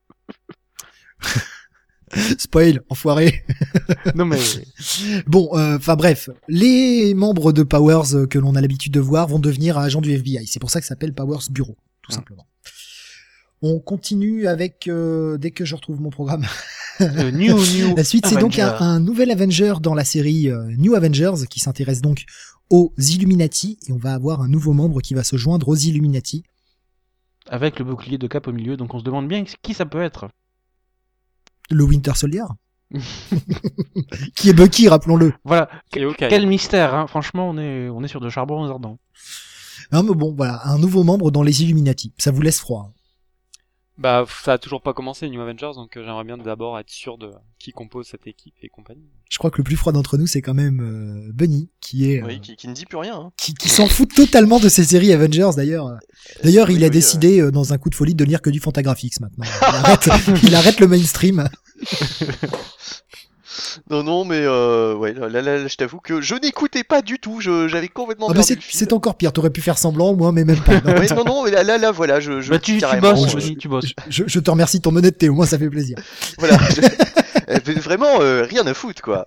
Spoil, enfoiré. Non, mais. Bon, enfin bref, les membres de Powers euh, que l'on a l'habitude de voir vont devenir agents du F B I. C'est pour ça que ça s'appelle Powers Bureau, tout Ah. simplement. On continue avec, euh, dès que je retrouve mon programme, Euh, new, new. la suite, c'est donc un, Avenger. un nouvel Avenger dans la série euh, New Avengers qui s'intéresse donc aux Illuminati, et on va avoir un nouveau membre qui va se joindre aux Illuminati. Avec le bouclier de Cap au milieu, donc on se demande bien qui ça peut être. Le Winter Soldier, qui est Bucky, rappelons-le. Voilà. Et ok. Quel mystère, hein. Franchement, on est, on est sur de charbon ardent. Non, mais bon, voilà, un nouveau membre dans les Illuminati. Ça vous laisse froid. Bah, ça a toujours pas commencé New Avengers, donc euh, j'aimerais bien d'abord être sûr de qui compose cette équipe et compagnie. Je crois que le plus froid d'entre nous, c'est quand même euh, Bunny, qui est... euh, Oui, qui, qui ne dit plus rien. Hein. qui, qui s'en fout totalement de ces séries Avengers d'ailleurs. D'ailleurs, Oui, il a oui, décidé euh, dans un coup de folie de lire que du Fantagraphics maintenant. Il arrête, il arrête le mainstream. Non, non, mais euh, ouais, là, là, là, je t'avoue que je n'écoutais pas du tout. Je, j'avais complètement Ah bah perdu c'est le fil. c'est encore pire, t'aurais pu faire semblant, moi, mais même pas. Non, Ouais, non, non, mais là, là, là, voilà, je, je Bah tu, tu carrément, bosses, euh, Benny, tu bosses. je, je te remercie de ton honnêteté, au moins ça fait plaisir. voilà. je- euh, Vraiment, euh, rien à foutre, quoi.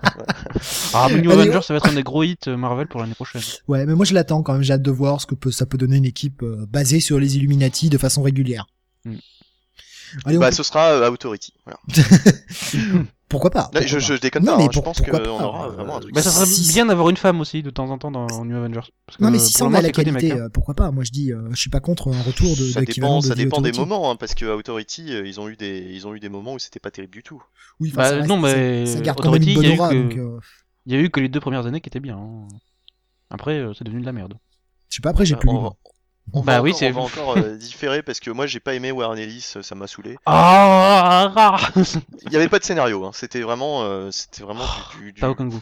Ah, mais New Allez, Avengers, ça va être un des gros hits euh, Marvel pour l'année prochaine. Ouais, mais moi je l'attends quand même, j'ai hâte de voir ce que peut, ça peut donner une équipe euh, basée sur les Illuminati de façon régulière. Mm. Allez, on Bah, peut- ce sera euh, Authority. Voilà. pourquoi pas, Non, pourquoi je, pas. je déconne Non, pas, mais hein, pour- je pense pourquoi qu'on pas, aura euh, vraiment un truc. Bah ça serait Si- bien d'avoir une femme aussi de temps en temps dans New Avengers. Parce que, Non mais euh, si pour ça le en moment, a la c'est que des qualité, mecs, hein. euh, pourquoi pas. Moi je dis, euh, je suis pas contre un retour de Ça d'équivalent dépend, de ça The dépend des Authority. moments, hein, parce que Authority, euh, ils ont eu des, ils ont eu des moments où c'était pas terrible du tout. Oui, enfin, Bah, ça, reste- non, ça- mais ça garde quand même Authority, une bonne il y a eu aura, que- donc euh, Il y a eu que les deux premières années qui étaient bien. hein. Après, euh, c'est devenu de la merde. je sais pas. Après j'ai Euh, plus on lu. va- moi. On Bah va oui, encore, c'est- on va encore euh, différer parce que moi j'ai pas aimé Warren Ellis, ça m'a saoulé. Ah, ah, ah. Il y avait pas de scénario, hein. C'était vraiment, euh, c'était vraiment du, du, du- T'as aucun goût.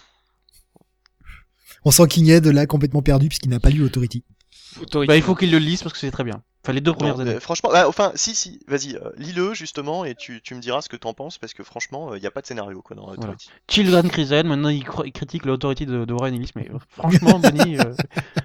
On sent qu'Igned là complètement perdu puisqu'il n'a pas lu Authority. Autorité. Bah il faut qu'il le lise parce que c'est très bien. Enfin les deux Non, premières mais années. franchement, bah, enfin, si, si, vas-y, euh, lis-le justement et tu, tu me diras ce que t'en penses parce que franchement, il y a pas de scénario quoi dans Authority. Children Crescent, maintenant il, cro- il critique l'autorité de, de Warren Ellis, mais euh, franchement, Benny, euh,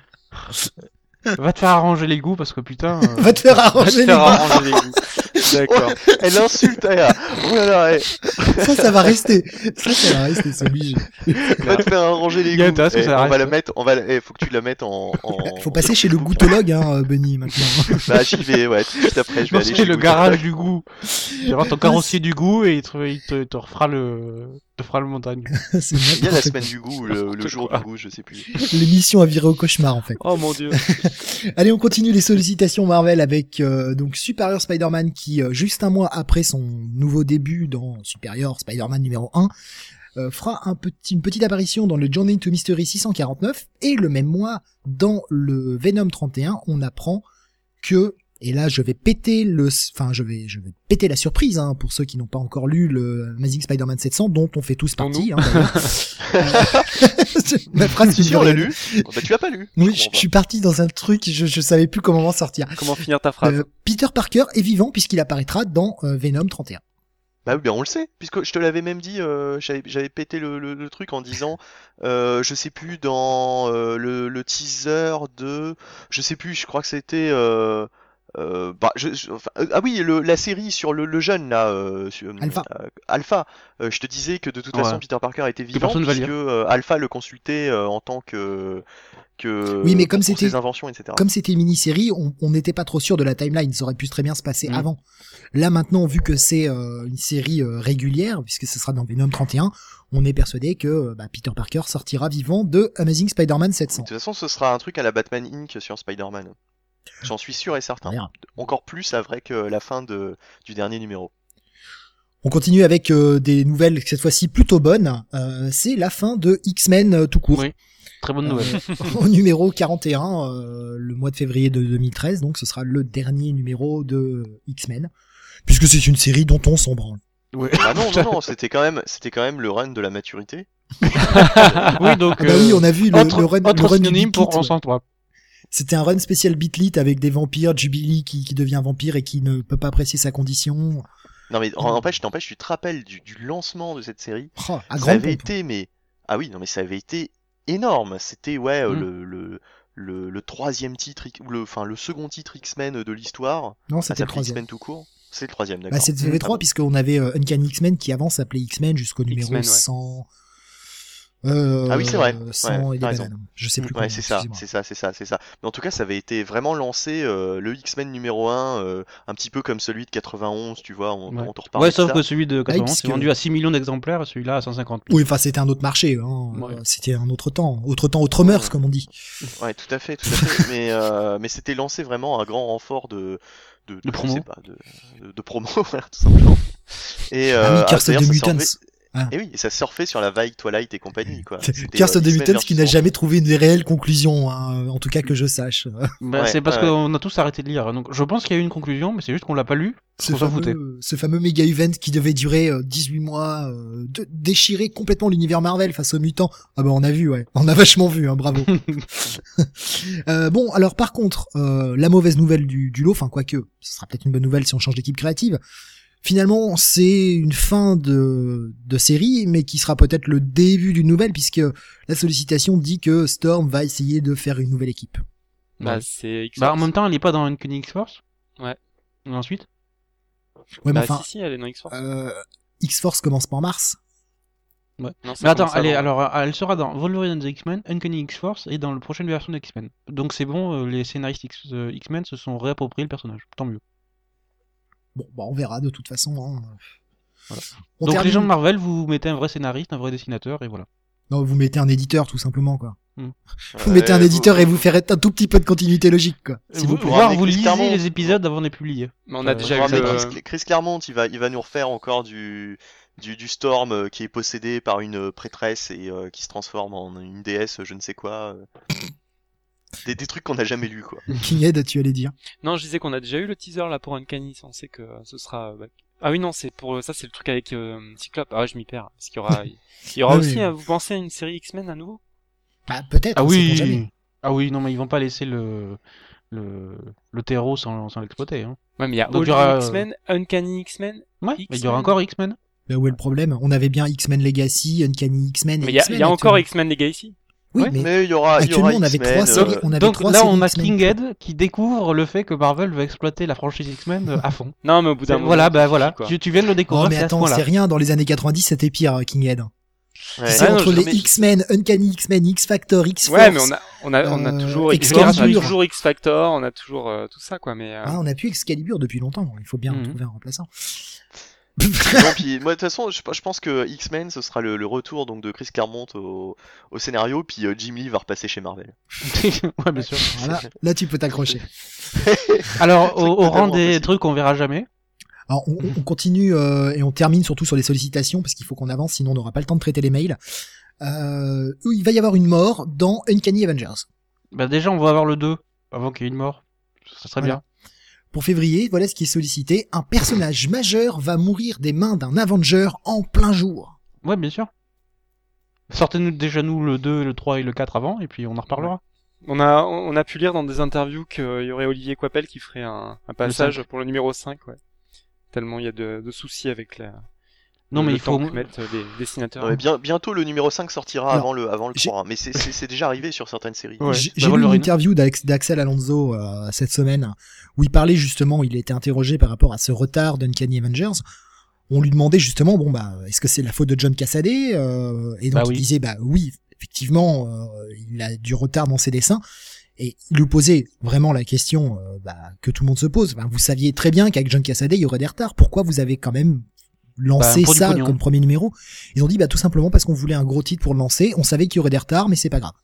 va te faire arranger les goûts parce que putain. euh, Va te faire Va te arranger les faire gars. arranger les goûts. D'accord. Elle insulte, hein. Oh là là, eh, Ça, ça va rester. Ça, ça va rester, c'est obligé. va te faire arranger les Il y a goûts. intérêt à ce que Eh, ça on va reste. la mettre, on va, la- eh, faut que tu la mettes en. en... Faut passer chez le goûtologue, hein, Benny, maintenant. Bah j'y vais, ouais, tout de suite après, je vais Non, aller c'est chez le Goût. garage du goût. Tu vas voir ton carrossier du goût et il te, il te, te refera le, te fera le montagne. C'est Il y a la n'importe semaine du goût, ou le, le N'importe jour quoi. du goût, je sais plus. quoi. L'émission a viré au cauchemar, en fait. Oh mon dieu. Allez, on continue les sollicitations Marvel avec euh, donc Superior Spider-Man qui, euh, juste un mois après son nouveau début dans Superior Spider-Man numéro un, euh, fera un petit, une petite apparition dans le Journey to Mystery six cent quarante-neuf, et le même mois, dans le Venom trente et un, on apprend que, et là je vais péter le, enfin je vais, je vais péter la surprise hein, pour ceux qui n'ont pas encore lu le Amazing Spider-Man sept cents, dont on fait tous Dont partie. Hein, d'ailleurs. Euh, Ma phrase Si, ne si, on veut l'a rien lu. Oh, bah tu l'as pas lu. Oui, Je je, comprends je suis parti dans un truc, je, je savais plus comment m'en sortir. Comment finir ta phrase? Euh, Peter Parker est vivant puisqu'il apparaîtra dans euh, Venom trente et un. Bah oui, bien on le sait, puisque je te l'avais même dit, euh, j'avais j'avais pété le, le, le truc en disant, euh, je sais plus, dans euh, le, le teaser de, je sais plus, je crois que c'était, euh, euh, bah, je, je- enfin, euh, ah oui, le, la série sur le, le jeune là, euh, sur- Alpha. euh, Alpha, euh, je te disais que de toute Ouais. façon Peter Parker était vivant, personne va puisque lire. euh, Alpha le consultait euh, en tant que, que Oui, mais comme pour c'était- ses inventions, et cetera. Comme c'était une mini-série, on on n'était pas trop sûr de la timeline, ça aurait pu très bien se passer Mhm. avant. Là maintenant, vu que c'est euh, une série euh, régulière, puisque ce sera dans Venom trente et un, on est persuadé que euh, bah, Peter Parker sortira vivant de Amazing Spider-Man sept cents. De toute façon, ce sera un truc à la Batman Incorporated sur Spider-Man. J'en suis sûr et certain. On verra. Encore plus vrai que la fin de, du dernier numéro. On continue avec euh, des nouvelles, cette fois-ci plutôt bonnes. Euh, c'est la fin de X-Men euh, tout court. Oui. Très bonne nouvelle. Euh, au numéro quarante et un, euh, le mois de février de deux mille treize, donc ce sera le dernier numéro de X-Men, puisque c'est une série dont on s'en branle. Ouais. Ah non, non, non, c'était quand même, c'était quand même le run de la maturité. oui, donc. Ah bah oui, on a vu le, autre, le run, le autre run du synonyme pour Beatlit, on ouais. s'en toi. C'était un run spécial Beatlit avec des vampires, Jubilee qui, qui devient vampire et qui ne peut pas apprécier sa condition. Non mais n'empêche, n'empêche, tu te rappelles du, du lancement de cette série. Oh, à Ça grande avait pompe. été, mais ah oui, non mais ça avait été énorme. C'était ouais euh, Mm. le, le le le troisième titre, ou le enfin le second titre X-Men de l'histoire. Non, Ah, c'était ça le troisième. X-Men tout court. C'est le troisième, d'accord. Bah, c'était V trois, Ah bon. puisqu'on avait euh, Uncanny X-Men qui avant s'appelait X-Men jusqu'au numéro X-Men, ouais. cent. Euh, Ah oui, c'est vrai. cent Ouais, et des t'as raison. bananes. Je sais plus Ouais, comment, c'est ça, excusez-moi. c'est ça, c'est ça, c'est ça. Mais en tout cas, ça avait été vraiment lancé euh, le X-Men numéro un, euh, un petit peu comme celui de quatre-vingt-onze, tu vois, on, Ouais. on te reparle Ouais, de sauf ça. que celui de quatre-vingt-onze parce s'est que- vendu à six millions d'exemplaires, celui-là à cent cinquante mille. Oui, enfin, c'était un autre marché, hein. Ouais. Euh, C'était un autre temps. Autre temps, autre mœurs, Ouais. comme on dit. Ouais, tout à fait, tout à fait. mais euh, mais c'était lancé vraiment à grand renfort de de, De je promo. sais pas, de, de, de promo, voilà, tout simplement. Et Ah oui, euh, Curse of d'ailleurs, the ça Mutants. surfait- Ah. Et oui, et ça surfait sur la vague Twilight et compagnie, quoi. C'était, Curse euh, of the X-Men Mutants versus qui n'a Vampire. jamais trouvé une réelle conclusion, hein, en tout cas que je sache. Bah, Ouais, c'est parce ouais. qu'on a tous arrêté de lire. Donc, je pense qu'il y a eu une conclusion, mais c'est juste qu'on l'a pas lu. Ce On s'en foutait. fameux, ce fameux méga event qui devait durer euh, dix-huit mois, euh, de, déchirer complètement l'univers Marvel face aux mutants. Ah bah on a vu, ouais. On a vachement vu, hein, bravo. Euh, bon, alors par contre, euh, la mauvaise nouvelle du, du lot, enfin quoique, ce sera peut-être une bonne nouvelle si on change d'équipe créative. finalement, c'est une fin de, de série, mais qui sera peut-être le début d'une nouvelle, puisque la sollicitation dit que Storm va essayer de faire une nouvelle équipe. Bah, Ouais. c'est X-Force. Bah, en même temps, elle est pas dans Uncanny X-Force. Ouais. Et ensuite? Ouais, mais Bah, enfin, si, si, elle est dans X-Force. euh, X-Force commence pas en mars. Non, ça Mais attends, commence elle est, avant. alors, elle sera dans Wolverine and the X-Men, Uncanny X-Force et dans la prochaine version de X-Men. Donc c'est bon, euh, les scénaristes X- euh, X-Men se sont réappropriés le personnage. Tant mieux. Bon, bah, on verra de toute façon. Hein. Voilà. On Donc termine- les gens de Marvel, vous mettez un vrai scénariste, un vrai dessinateur et voilà. Non, vous mettez un éditeur, tout simplement, quoi. Vous Ouais, mettez un vous- éditeur et vous ferez un tout petit peu de continuité logique, quoi. S'il vous, vous plaît. vous voir, ramenez vous Chris lisez Claremont. les épisodes avant de les publier. Mais on a Euh, déjà Vous eu ramenez le... Chris, Chris Claremont, il va, il va nous refaire encore du, du, du Storm euh, qui est possédé par une euh, prêtresse et euh, qui se transforme en une déesse, je ne sais quoi. euh. Des, des trucs qu'on n'a jamais lus, quoi. King Ed, tu allais dire. Non, je disais qu'on a déjà eu le teaser là pour Uncanny, on sait que ce sera... bah, Ah oui, non, c'est pour ça, c'est le truc avec euh, Cyclope. Ah ouais, je m'y perds. Parce qu'il y aura, il y aura Ah aussi, oui. hein, vous pensez à une série X-Men à nouveau? Bah, peut-être, Ah sait-on jamais. oui, ah oui, non mais ils vont pas laisser le le, le terreau sans, sans l'exploiter. Hein. Ouais, mais il y a Donc, All il y aura, New X-Men, Uncanny X-Men. Ouais, mais il y X-Men. aura encore X-Men. Bah, où est le problème? On avait bien X-Men Legacy, Uncanny X-Men et Mais il y a, X-Men. il y a encore actuellement. X-Men Legacy. Oui, Ouais, mais, Mais il y aura, il y actuellement, aura on avait X-Men, trois séries- euh, on avait Donc trois là, séries on a X-Men. Kinghead qui découvre le fait que Marvel veut exploiter la franchise X-Men euh, à fond. Non, mais au bout d'un C'est- moment. Voilà, ça bah suffit, voilà. quoi. Tu, tu viens de le Oh, découvrir, mais c'est à ce attends, point-là. c'est rien, dans les années quatre-vingt-dix, c'était pire, euh, Kinghead. ouais. Tu sais, Ah non, entre je- les mais- X-Men, Uncanny X-Men, X-Factor, X-Force. Ouais, mais on a, on a, on a euh, toujours X-Force, on a Excalibur. toujours X-Factor, on a toujours euh, tout ça, quoi, mais... euh, Ah, on a plus Excalibur depuis longtemps, il faut bien Mhm. trouver un remplaçant. Non, puis, moi, de toute façon, je, je pense que X-Men, ce sera le, le retour donc de Chris Claremont au, au scénario, puis euh, Jim Lee va repasser chez Marvel. Ouais, bien sûr. Voilà, là tu peux t'accrocher. Alors, au, au totalement rang des impossible. trucs qu'on verra jamais. Alors on, on continue euh, et on termine surtout sur les sollicitations parce qu'il faut qu'on avance, sinon on n'aura pas le temps de traiter les mails. Euh, où il va y avoir une mort dans Uncanny Avengers. Bah déjà, on va avoir le deux avant qu'il y ait une mort. Ça serait Voilà. bien. Pour février, voilà ce qui est sollicité. Un personnage majeur va mourir des mains d'un Avenger en plein jour. Ouais, bien sûr. Sortez-nous déjà nous le deux, le trois et le quatre avant, et puis on en reparlera. On a, on a pu lire dans des interviews qu'il y aurait Olivier Coipel qui ferait un, un passage cinq. pour le numéro cinq, ouais. Tellement il y a de, de soucis avec la, Non, le, mais le il faut... temps que mettent des dessinateurs. Non, mais bien, bientôt le numéro cinq sortira Alors, avant le, avant le j'ai- trois, hein. Mais c'est- c'est c'est déjà arrivé sur certaines séries. Ouais. J'ai bah, j'ai lu une Wolverine. interview d'Alex- d'Axel Alonso euh, cette semaine où il parlait justement, il a été interrogé par rapport à ce retard d'Uncanny Avengers. On lui demandait justement, bon bah, est-ce que c'est la faute de John Cassaday euh, Et donc Bah il oui. disait, bah oui, effectivement, euh, il a du retard dans ses dessins. Et il lui posait vraiment la question euh, bah, que tout le monde se pose. Enfin, vous saviez très bien qu'avec John Cassaday, il y aurait des retards. Pourquoi vous avez quand même lancé Bah, pour du ça pognon. comme premier numéro? Ils ont dit, bah tout simplement parce qu'on voulait un gros titre pour le lancer. On savait qu'il y aurait des retards, mais c'est pas grave.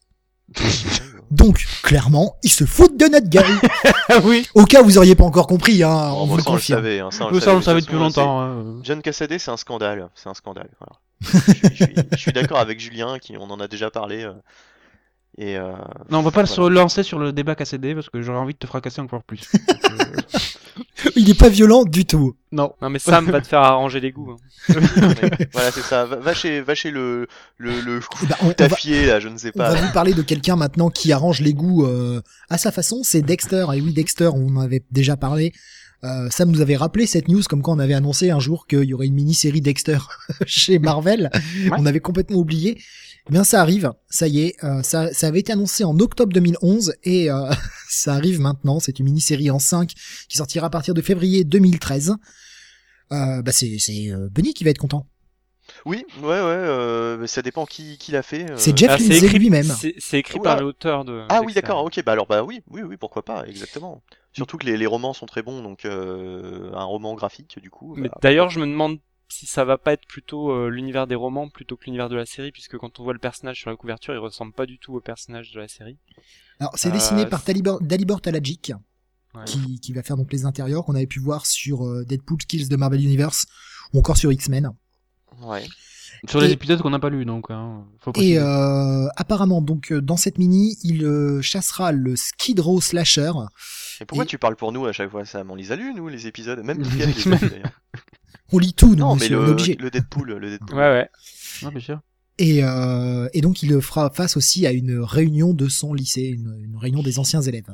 Donc, clairement, ils se foutent de notre gueule. Ah oui. Au cas où vous auriez pas encore compris, hein, Oh, on bah, vous le ça, on le confirme. savait, hein, ça, on Ça, on le de savait toute depuis façon, longtemps. Hein. c'est- John Cassaday, c'est un scandale. C'est un scandale. Voilà. je, suis- je suis, je suis d'accord avec Julien, qui on en a déjà parlé. euh, Et euh, Non, on va pas voilà. se relancer sur le débat K C D parce que j'aurais envie de te fracasser encore plus. Donc, euh, Il est pas violent du tout. Non. Non, mais Sam va te faire arranger les goûts. hein. Ouais, voilà, c'est ça. Va, va chez, va chez le, le, le Eh ben, on, on va, tafier, là, je ne sais on va pas. vous parler de quelqu'un maintenant qui arrange les goûts euh, à sa façon. C'est Dexter. Et oui, Dexter, on en avait déjà parlé. Euh, Sam nous avait rappelé cette news comme quoi on avait annoncé un jour qu'il y aurait une mini-série Dexter chez Marvel. Ouais. On avait complètement oublié. Eh bien, ça arrive. Ça y est. Euh, ça, ça avait été annoncé en octobre deux mille onze et euh, ça arrive maintenant. C'est une mini-série en cinq qui sortira à partir de février deux mille treize. Euh, bah c'est c'est euh, Benny qui va être content. Oui, ouais, ouais. Euh, mais ça dépend qui, qui l'a fait. euh. C'est Jeff Ah, c'est Lindsay écrit, lui-même. c'est, c'est écrit Oula. par l'auteur de. Ah oui, Dexter. d'accord. Ok, bah alors bah oui, oui, oui, pourquoi pas, exactement. Surtout que les, les romans sont très bons, donc euh, un roman graphique, du coup. Mais bah, d'ailleurs, je me demande si ça va pas être plutôt euh, l'univers des romans plutôt que l'univers de la série, puisque quand on voit le personnage sur la couverture, il ressemble pas du tout au personnage de la série. Alors, c'est Euh, dessiné par c'est- Dalibor, Dalibor Talajic, Ouais. qui, qui va faire donc les intérieurs qu'on avait pu voir sur euh, Deadpool Kills de Marvel Universe ou encore sur X-Men. ouais. Sur les Et- épisodes qu'on n'a pas lus, donc. Hein, faut Et préciser. euh, apparemment, donc euh, dans cette mini, il euh, chassera le Skid Row Slasher. Et pourquoi Et- tu parles pour nous à chaque fois, Sam? On les a lus, nous, les épisodes. Même Les Pierre, les a X-Men. lus, d'ailleurs. On lit tout, nous, Non, mais monsieur, on est le, obligé. le Deadpool, le Deadpool. Ouais, ouais. Ouais, bien sûr. Et, euh, et donc, il fera face aussi à une réunion de son lycée, une, une réunion des anciens élèves.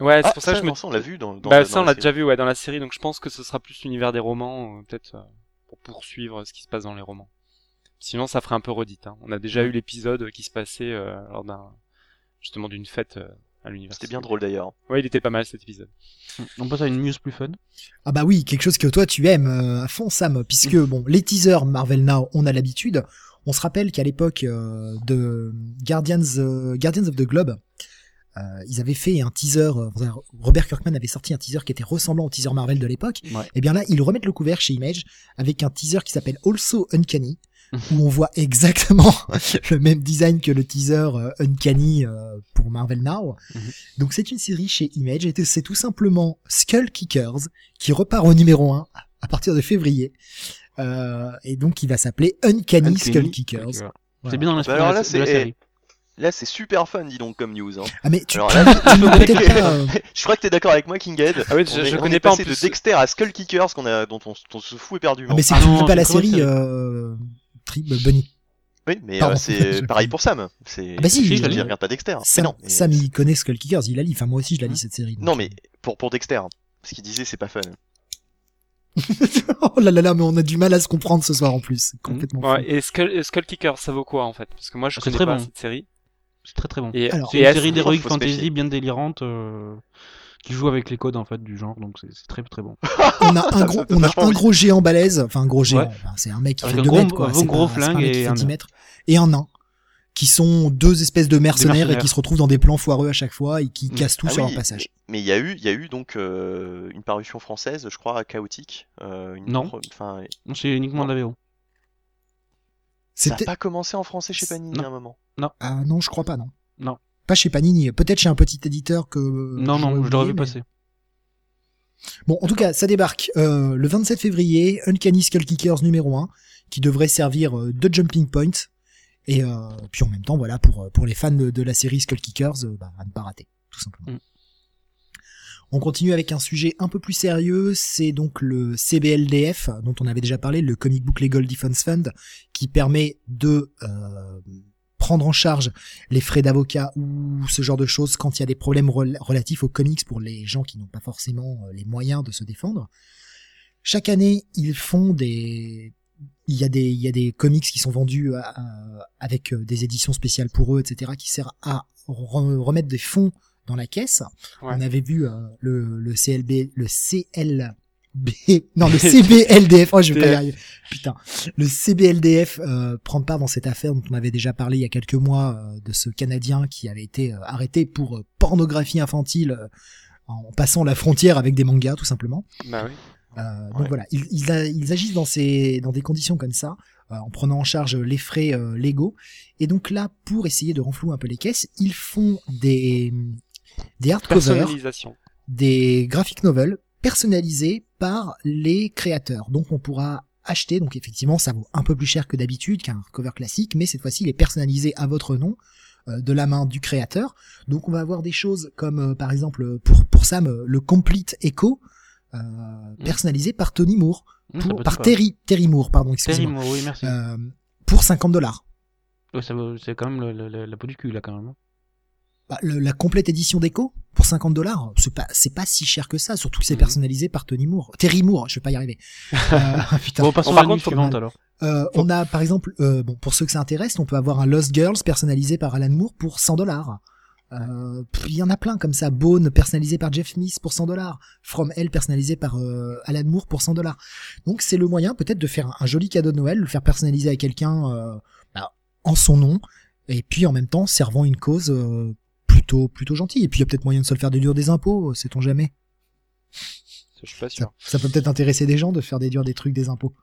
Ouais, c'est Ah, pour ça que ça, je me. non, ça, on l'a vu dans, dans, Bah dans ça, on la l'a série. déjà vu, ouais, dans la série, donc je pense que ce sera plus l'univers des romans, euh, peut-être euh, pour poursuivre ce qui se passe dans les romans. Sinon, ça ferait un peu redite. Hein. On a déjà Mm. eu l'épisode qui se passait euh, lors d'un justement d'une fête euh, à l'université. C'était bien drôle d'ailleurs. Ouais, il était pas mal cet épisode. On passe à une news plus fun. Ah bah oui, quelque chose que toi tu aimes euh, à fond, Sam, puisque bon, les teasers Marvel Now, on a l'habitude. On se rappelle qu'à l'époque euh, de Guardians, euh, Guardians of the Globe, euh, ils avaient fait un teaser. euh, Robert Kirkman avait sorti un teaser qui était ressemblant au teaser Marvel de l'époque. Ouais. Et bien là, ils remettent le couvert chez Image avec un teaser qui s'appelle Also Uncanny, où on voit exactement le même design que le teaser euh, Uncanny euh, pour Marvel Now. Mhm. Donc c'est une série chez Image et c'est tout simplement Skull Kickers qui repart au numéro un à partir de février. Euh, et donc il va s'appeler Uncanny, Uncanny Skull Kickers. Skull Kickers. Voilà. C'est bien dans l'esprit Bah alors de la- là, de la c'est- série. Là, c'est super fun, dis donc, comme news. Hein. Ah mais tu, Alors tu, là, tu ne peux peut-être pas... euh, je crois que t'es d'accord avec moi, Kinghead. Ah oui, On je, est- je on connais est pas en passé plus. de Dexter à Skull Kickers qu'on a, dont on, dont on, on se fout Ah, éperdument. mais c'est Ah que tu ne non, veux pas c'est la une très bonne série série. euh... Tri... euh, Bunny. Oui, mais Pardon. euh, c'est pareil pour Sam. C'est... Ah bah si, je je te l'ai. dis, regarde pas Dexter. Mais Sam, non, mais- Sam il connaît Skull Kickers, il la lit. Enfin moi aussi je la lis Hein cette série. donc, non, mais pour, pour Dexter. Parce qu'il disait c'est pas fun. oh là là là, mais on a du mal à se comprendre ce soir en plus. C'est complètement fou. Ouais, et Skull, et Skull Kicker, ça vaut quoi en fait? Parce que moi, je Ah, c'est connais très pas bon. cette série. C'est très très bon. Et, Alors, C'est et une elle- série d'heroic faut se fantasy méfier. bien délirante euh, qui joue avec les codes en fait du genre, donc c'est c'est très très bon. On a un gros, Ça donne on a vachement un envie. gros géant balèze, enfin un gros géant, Ouais. enfin, c'est un mec qui Avec fait un deux gros- mètres quoi, un c'est gros pas, c'est pas un flingue mec qui et fait un dix nain. mètres, et un nain, qui sont deux espèces de mercenaires, et mercenaires. qui se retrouvent dans des plans foireux à chaque fois et qui Mm. cassent tout Ah sur oui, leur passage. mais il y a eu, il y a eu donc euh, une parution française, je crois, chaotique. Euh, une Non. pro- Enfin, Non, c'est uniquement de la V O. ça a C'était, pas commencé en français chez Panini Non. à un moment. ah non, je crois pas, non. Non. Pas chez Panini, peut-être chez un petit éditeur que... Non, non, j'aurais je l'aurais oublié, vu mais- passer. Bon, en tout cas, ça débarque euh, le vingt-sept février, Uncanny Skull Kickers numéro un, qui devrait servir euh, de jumping point. Et euh, puis en même temps, voilà, pour, pour les fans de, de la série Skull Kickers, euh, bah, à ne pas rater, tout simplement. Mm. On continue avec un sujet un peu plus sérieux, c'est donc le C B L D F, dont on avait déjà parlé, le Comic Book Legal Defense Fund, qui permet de euh, prendre en charge les frais d'avocat ou ce genre de choses quand il y a des problèmes rel- relatifs aux comics pour les gens qui n'ont pas forcément euh, les moyens de se défendre. Chaque année, ils font des... Il y a des, il y a des comics qui sont vendus à- à- avec euh, des éditions spéciales pour eux, et cetera, qui servent à re- remettre des fonds dans la caisse. Ouais. On avait vu euh, le, le C L B, le C L B, non, le C B L D F, oh, je vais pas y arriver. Putain. Le C B L D F, euh, prendre part dans cette affaire dont on avait déjà parlé il y a quelques mois, euh, de ce Canadien qui avait été euh, arrêté pour euh, pornographie infantile, euh, en passant la frontière avec des mangas, tout simplement. Bah oui. Euh, donc Ouais. voilà, ils, ils, a- ils agissent dans ces, dans des conditions comme ça, euh, en prenant en charge les frais euh, légaux. Et donc là, pour essayer de renflouer un peu les caisses, ils font des, des hardcovers, Personnalisation. des graphic novels personnalisés par les créateurs. Donc on pourra acheter, donc effectivement ça vaut un peu plus cher que d'habitude qu'un cover classique, mais cette fois-ci il est personnalisé à votre nom, euh, de la main du créateur. Donc on va avoir des choses comme euh, par exemple pour, pour Sam, euh, le Complete Echo, euh, personnalisé par Tony Moore, Mmh, ça pour- peut être par pas- Terry, Terry Moore, pardon, Terry excusez-moi, Moore, oui, merci. euh, pour cinquante dollars. Ouais, ça vaut- c'est quand même le- le- le- la peau du cul là quand même. Bah, le- la complète édition d'Echo pour cinquante dollars, c'est pas c'est pas si cher que ça, surtout que c'est Mhm. personnalisé par Tony Moore, Terry Moore, je vais pas y arriver. Euh, putain. Bon, passons Bon, à par la news contre, faut- suivante alors. Euh, on a par exemple, euh, bon pour ceux que ça intéresse, on peut avoir un Lost Girls personnalisé par Alan Moore pour cent dollars. Euh, puis il y en a plein comme ça, Bone personnalisé par Jeff Smith pour cent dollars, From Hell personnalisé par euh, Alan Moore pour cent dollars. Donc c'est le moyen peut-être de faire un, un joli cadeau de Noël, le faire personnaliser à quelqu'un euh, bah, en son nom, et puis en même temps servant une cause euh, plutôt plutôt gentille. Et puis il y a peut-être moyen de se le faire déduire des impôts, sait-on jamais. Je suis pas Ça, sûr. ça peut peut-être intéresser des gens de faire déduire des trucs des impôts.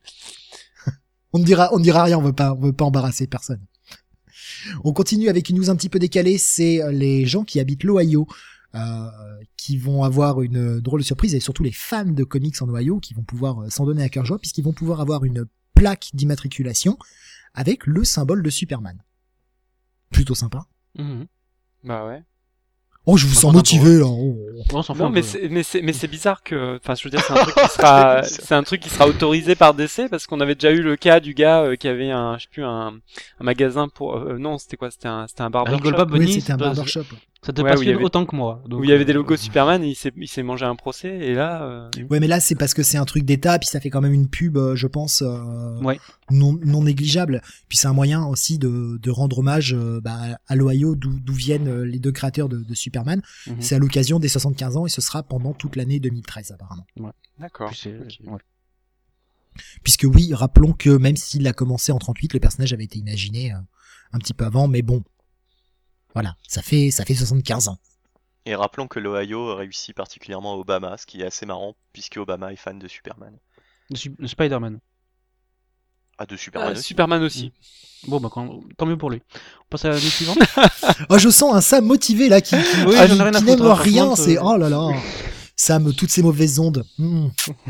on ne dira, on ne dira rien, on veut pas, on veut pas embarrasser personne. On continue avec une news un petit peu décalée, c'est les gens qui habitent l'Ohio, euh, qui vont avoir une drôle de surprise, et surtout les fans de comics en Ohio, qui vont pouvoir euh, s'en donner à cœur joie, puisqu'ils vont pouvoir avoir une plaque d'immatriculation avec le symbole de Superman. Plutôt sympa. Mhm. Bah ouais. Oh, je vous Bah, sens pas motivé, là. Oh. On s'en fout Non, un mais peu. c'est, mais c'est, mais c'est bizarre que, enfin, je veux dire, c'est un truc qui sera, c'est un truc qui sera autorisé par D C parce qu'on avait déjà eu le cas du gars euh, qui avait un, je sais plus, un, un magasin pour, euh, non, c'était quoi, c'était un, c'était un barber Rigole shop pas, Bunny, Oui, c'était un ça- barbershop. Ça te Ouais, où il y passionne avait- autant que moi. Donc, où il y avait des euh, logos Superman et il s'est, il s'est mangé un procès et là, euh, Ouais, mais là, c'est parce que c'est un truc d'État, puis ça fait quand même une pub, euh, je pense, euh, Ouais. non, non négligeable. Puis c'est un moyen aussi de, de rendre hommage euh, bah, à l'Ohio, d'où, d'où viennent euh, les deux créateurs de, de Superman. Mhm. C'est à l'occasion des soixante-quinze ans et ce sera pendant toute l'année deux mille treize, apparemment. d'accord. Puis c'est- Ok. ouais. Puisque oui, rappelons que même s'il a commencé en trente-huit, le personnage avait été imaginé euh, un petit peu avant, mais bon. Voilà, ça fait, ça fait soixante-quinze ans. Et rappelons que l'Ohio réussit particulièrement à Obama, ce qui est assez marrant, puisque Obama est fan de Superman. Le Su- le Spider-Man. Ah, de Superman Euh, aussi. Superman aussi. Bon, bah, quand- tant mieux pour lui. On passe à la news suivante. Oh, je sens un Sam motivé là qui, qui, Oui, qui- j'en ai rien à qui foutre, n'aime hein, par rien. contre, C'est euh, oh là là. Sam, toutes ces mauvaises ondes. Hmm.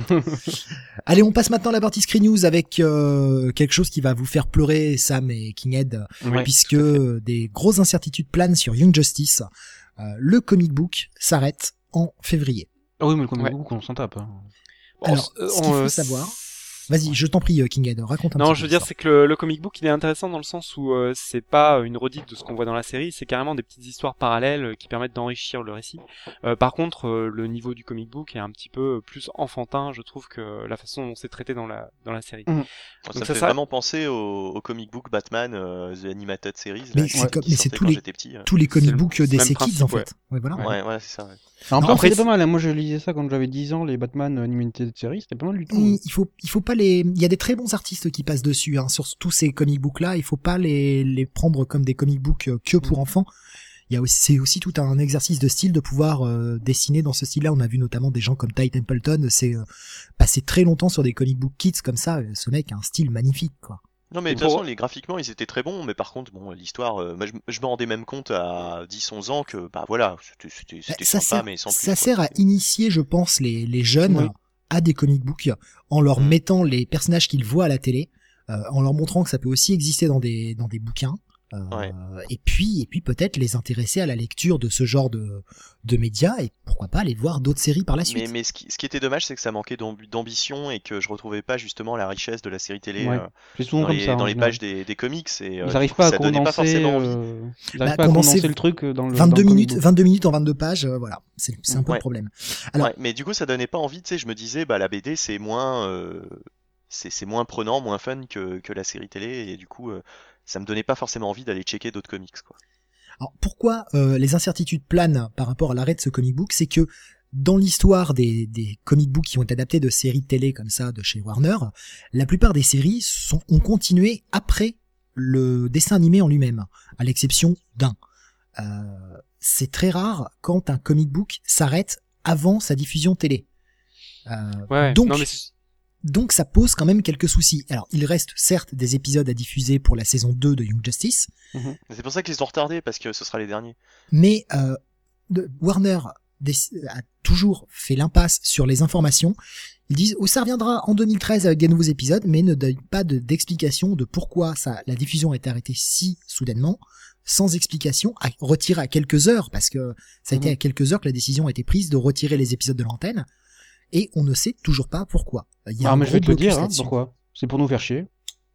Allez, on passe maintenant à la partie Screen News avec euh, quelque chose qui va vous faire pleurer, Sam et Kinghead, Ouais, puisque tout à fait. des grosses incertitudes planent sur Young Justice. Euh, le comic book s'arrête en février. Ah oui, mais le comic Ouais. book, on s'en tape. hein. Bon, Alors, euh, ce qu'il on, faut euh, savoir- Vas-y, je t'en prie, euh, Kinghead, raconte un Non, petit je peu veux dire, ça. c'est que le, le comic book, il est intéressant dans le sens où euh, c'est pas une redite de ce qu'on voit dans la série, c'est carrément des petites histoires parallèles euh, qui permettent d'enrichir le récit. Euh, par contre, euh, le niveau du comic book est un petit peu plus enfantin, je trouve, que la façon dont c'est traité dans la dans la série. Mm. Ça Donc me ça fait s'arrête- vraiment penser au, au comic book Batman, euh, The Animated Series. Mais là, c'est qui- comme- qui mais c'est sortait tous quand les- j'étais petit. Tous les c'est comic le- books c'est le D C même Kids, principe, en fait. Ouais, voilà. Ouais, voilà, c'est ça. Ouais. Alors, en Non, plus, après, c'était pas c'est- mal. hein. Moi, je lisais ça quand j'avais dix ans, les Batman Animated Series, c'était pas mal du tout. Il il faut, il faut pas les, il y a des très bons artistes qui passent dessus, hein, sur tous ces comic books là. Il faut pas les, les prendre comme des comic books euh, que pour enfants. Il y a aussi, c'est aussi tout un exercice de style de pouvoir euh, dessiner dans ce style-là. On a vu notamment des gens comme Ty Templeton, c'est euh, passer très longtemps sur des comic book kids comme ça. Ce mec a un style magnifique, quoi. Non mais de toute Pour- façon les graphiquement ils étaient très bons, mais par contre bon l'histoire, euh, moi, je, je me rendais même compte à dix onze ans que bah voilà c'était c'était Bah, c'était ça sympa sert, mais sans plus. ça quoi. sert à initier, je pense, les, les jeunes Oui. à des comic books en leur Mm. mettant les personnages qu'ils voient à la télé, euh, en leur montrant que ça peut aussi exister dans des dans des bouquins. Euh, Ouais. Et puis et puis peut-être les intéresser à la lecture de ce genre de de médias et pourquoi pas aller voir d'autres séries par la Mais, suite. mais ce, qui, ce qui était dommage, c'est que ça manquait d'ambi- d'ambition et que je retrouvais pas justement la richesse de la série télé Ouais. euh, C'est souvent dans, comme les, ça. dans en les général. pages des, des comics. Et, euh, Ils du n'arrivent coup, pas à ça donnait pas condenser. forcément envie. euh, Ils Bah, arrivent pas à condenser condenser le truc euh, dans le. dans vingt-deux le comic minutes, book. vingt-deux minutes en vingt-deux pages, euh, voilà, c'est c'est un peu Ouais. le problème. Alors- Ouais, mais du coup, ça donnait pas envie. Tu sais, je me disais, bah la B D c'est moins, euh, c'est c'est moins prenant, moins fun que, que la série télé, et du coup, euh, ça me donnait pas forcément envie d'aller checker d'autres comics, quoi. Alors pourquoi euh, les incertitudes planent par rapport à l'arrêt de ce comic book, c'est que dans l'histoire des, des comic books qui ont été adaptés de séries télé comme ça de chez Warner, la plupart des séries sont, ont continué après le dessin animé en lui-même, à l'exception d'un. Euh, c'est très rare quand un comic book s'arrête avant sa diffusion télé. Euh, Ouais. donc, non mais c'est- donc ça pose quand même quelques soucis. Alors il reste certes des épisodes à diffuser pour la saison deux de Young Justice, C'est pour ça qu'ils ont retardé, parce que ce sera les derniers. mais euh, de- Warner déc- a toujours fait l'impasse sur les informations. Ils disent oh, ça reviendra en deux mille treize avec des nouveaux épisodes, mais ne donnent pas de- d'explication de pourquoi ça, la diffusion a été arrêtée si soudainement, sans explication, à, retirée à quelques heures, parce que ça a été Mhm. à quelques heures que la décision a été prise de retirer les épisodes de l'antenne, et on ne sait toujours pas pourquoi. Il y a Ah, un mais je vais gros te le blocus dire, hein, là-dessus. pourquoi. C'est pour nous faire chier.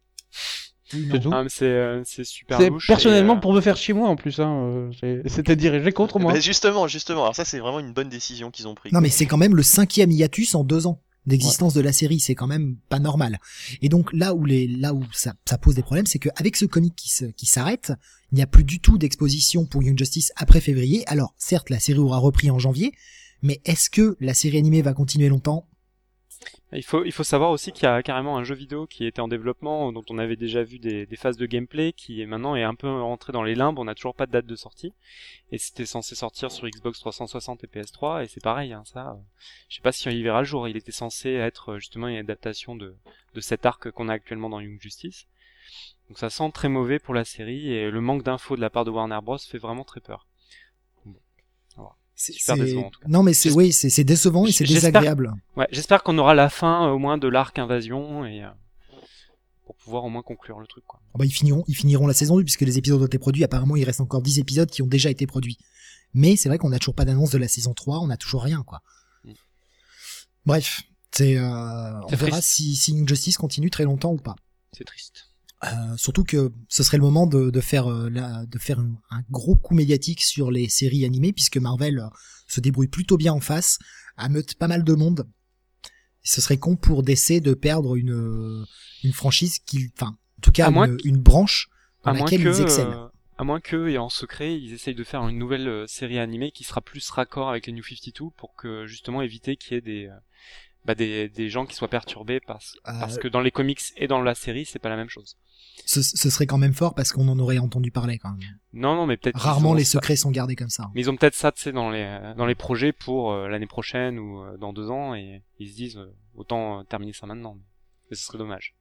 Oui, non. C'est tout. ah, mais c'est euh, c'est super C'est louche. personnellement et, euh, pour me faire chier moi en plus. Hein. euh, c'est- C'est-à-dire, j'ai contre moi. Bah, justement, justement. Alors ça, c'est vraiment une bonne décision qu'ils ont prise. Non mais c'est quand même le cinquième hiatus en deux ans d'existence de la série, c'est quand même pas normal. Et donc là où les là où ça, ça pose des problèmes, c'est qu'avec ce comic qui se, qui s'arrête, il n'y a plus du tout d'exposition pour Young Justice après février. Alors certes la série aura repris en janvier, mais est-ce que la série animée va continuer longtemps? Il faut, il faut savoir aussi qu'il y a carrément un jeu vidéo qui était en développement, dont on avait déjà vu des, des phases de gameplay, qui est maintenant est un peu rentré dans les limbes, on n'a toujours pas de date de sortie, et c'était censé sortir sur Xbox trois cent soixante et P S trois, et c'est pareil, hein, ça, euh, je sais pas si on y verra le jour, il était censé être euh, justement une adaptation de, de cet arc qu'on a actuellement dans Young Justice, donc ça sent très mauvais pour la série, et le manque d'infos de la part de Warner Bros fait vraiment très peur. C'est super c'est- décevant, en tout cas. Non mais c'est J'esp- oui, c'est c'est décevant et c'est J'espère- désagréable. Ouais, j'espère qu'on aura la fin euh, au moins de l'arc Invasion, et euh, pour pouvoir au moins conclure le truc, quoi. Oh bah, ils finiront ils finiront la saison deux puisque les épisodes ont été produits, apparemment il reste encore dix épisodes qui ont déjà été produits. Mais c'est vrai qu'on n'a toujours pas d'annonce de la saison trois, on n'a toujours rien, quoi. Mm. Bref, c'est, euh, on C'est verra triste. si, si Young Justice continue très longtemps ou pas. C'est triste. Euh, surtout que ce serait le moment de, de faire, euh, la, de faire un, un gros coup médiatique sur les séries animées, puisque Marvel euh, se débrouille plutôt bien en face, ameute pas mal de monde. Ce serait con pour D C de perdre une, une franchise qui, enfin, en tout cas, À une, moins une branche dans À moins laquelle que, ils excellent. euh, à moins que, et en secret, ils essayent de faire une nouvelle euh, série animée qui sera plus raccord avec les New cinquante-deux pour que justement éviter qu'il y ait des, euh, bah, des, des gens qui soient perturbés parce, Euh, parce que dans les comics et dans la série, c'est pas la même chose. Ce, ce serait quand même fort parce qu'on en aurait entendu parler quand même. Non, non, mais peut-être qu'ils Rarement ont les ça- secrets sont gardés comme ça. Mais ils ont peut-être ça, tu sais, dans les, euh, dans les projets pour euh, l'année prochaine ou euh, dans deux ans et ils se disent, euh, autant euh, terminer ça maintenant. Mais ce serait dommage.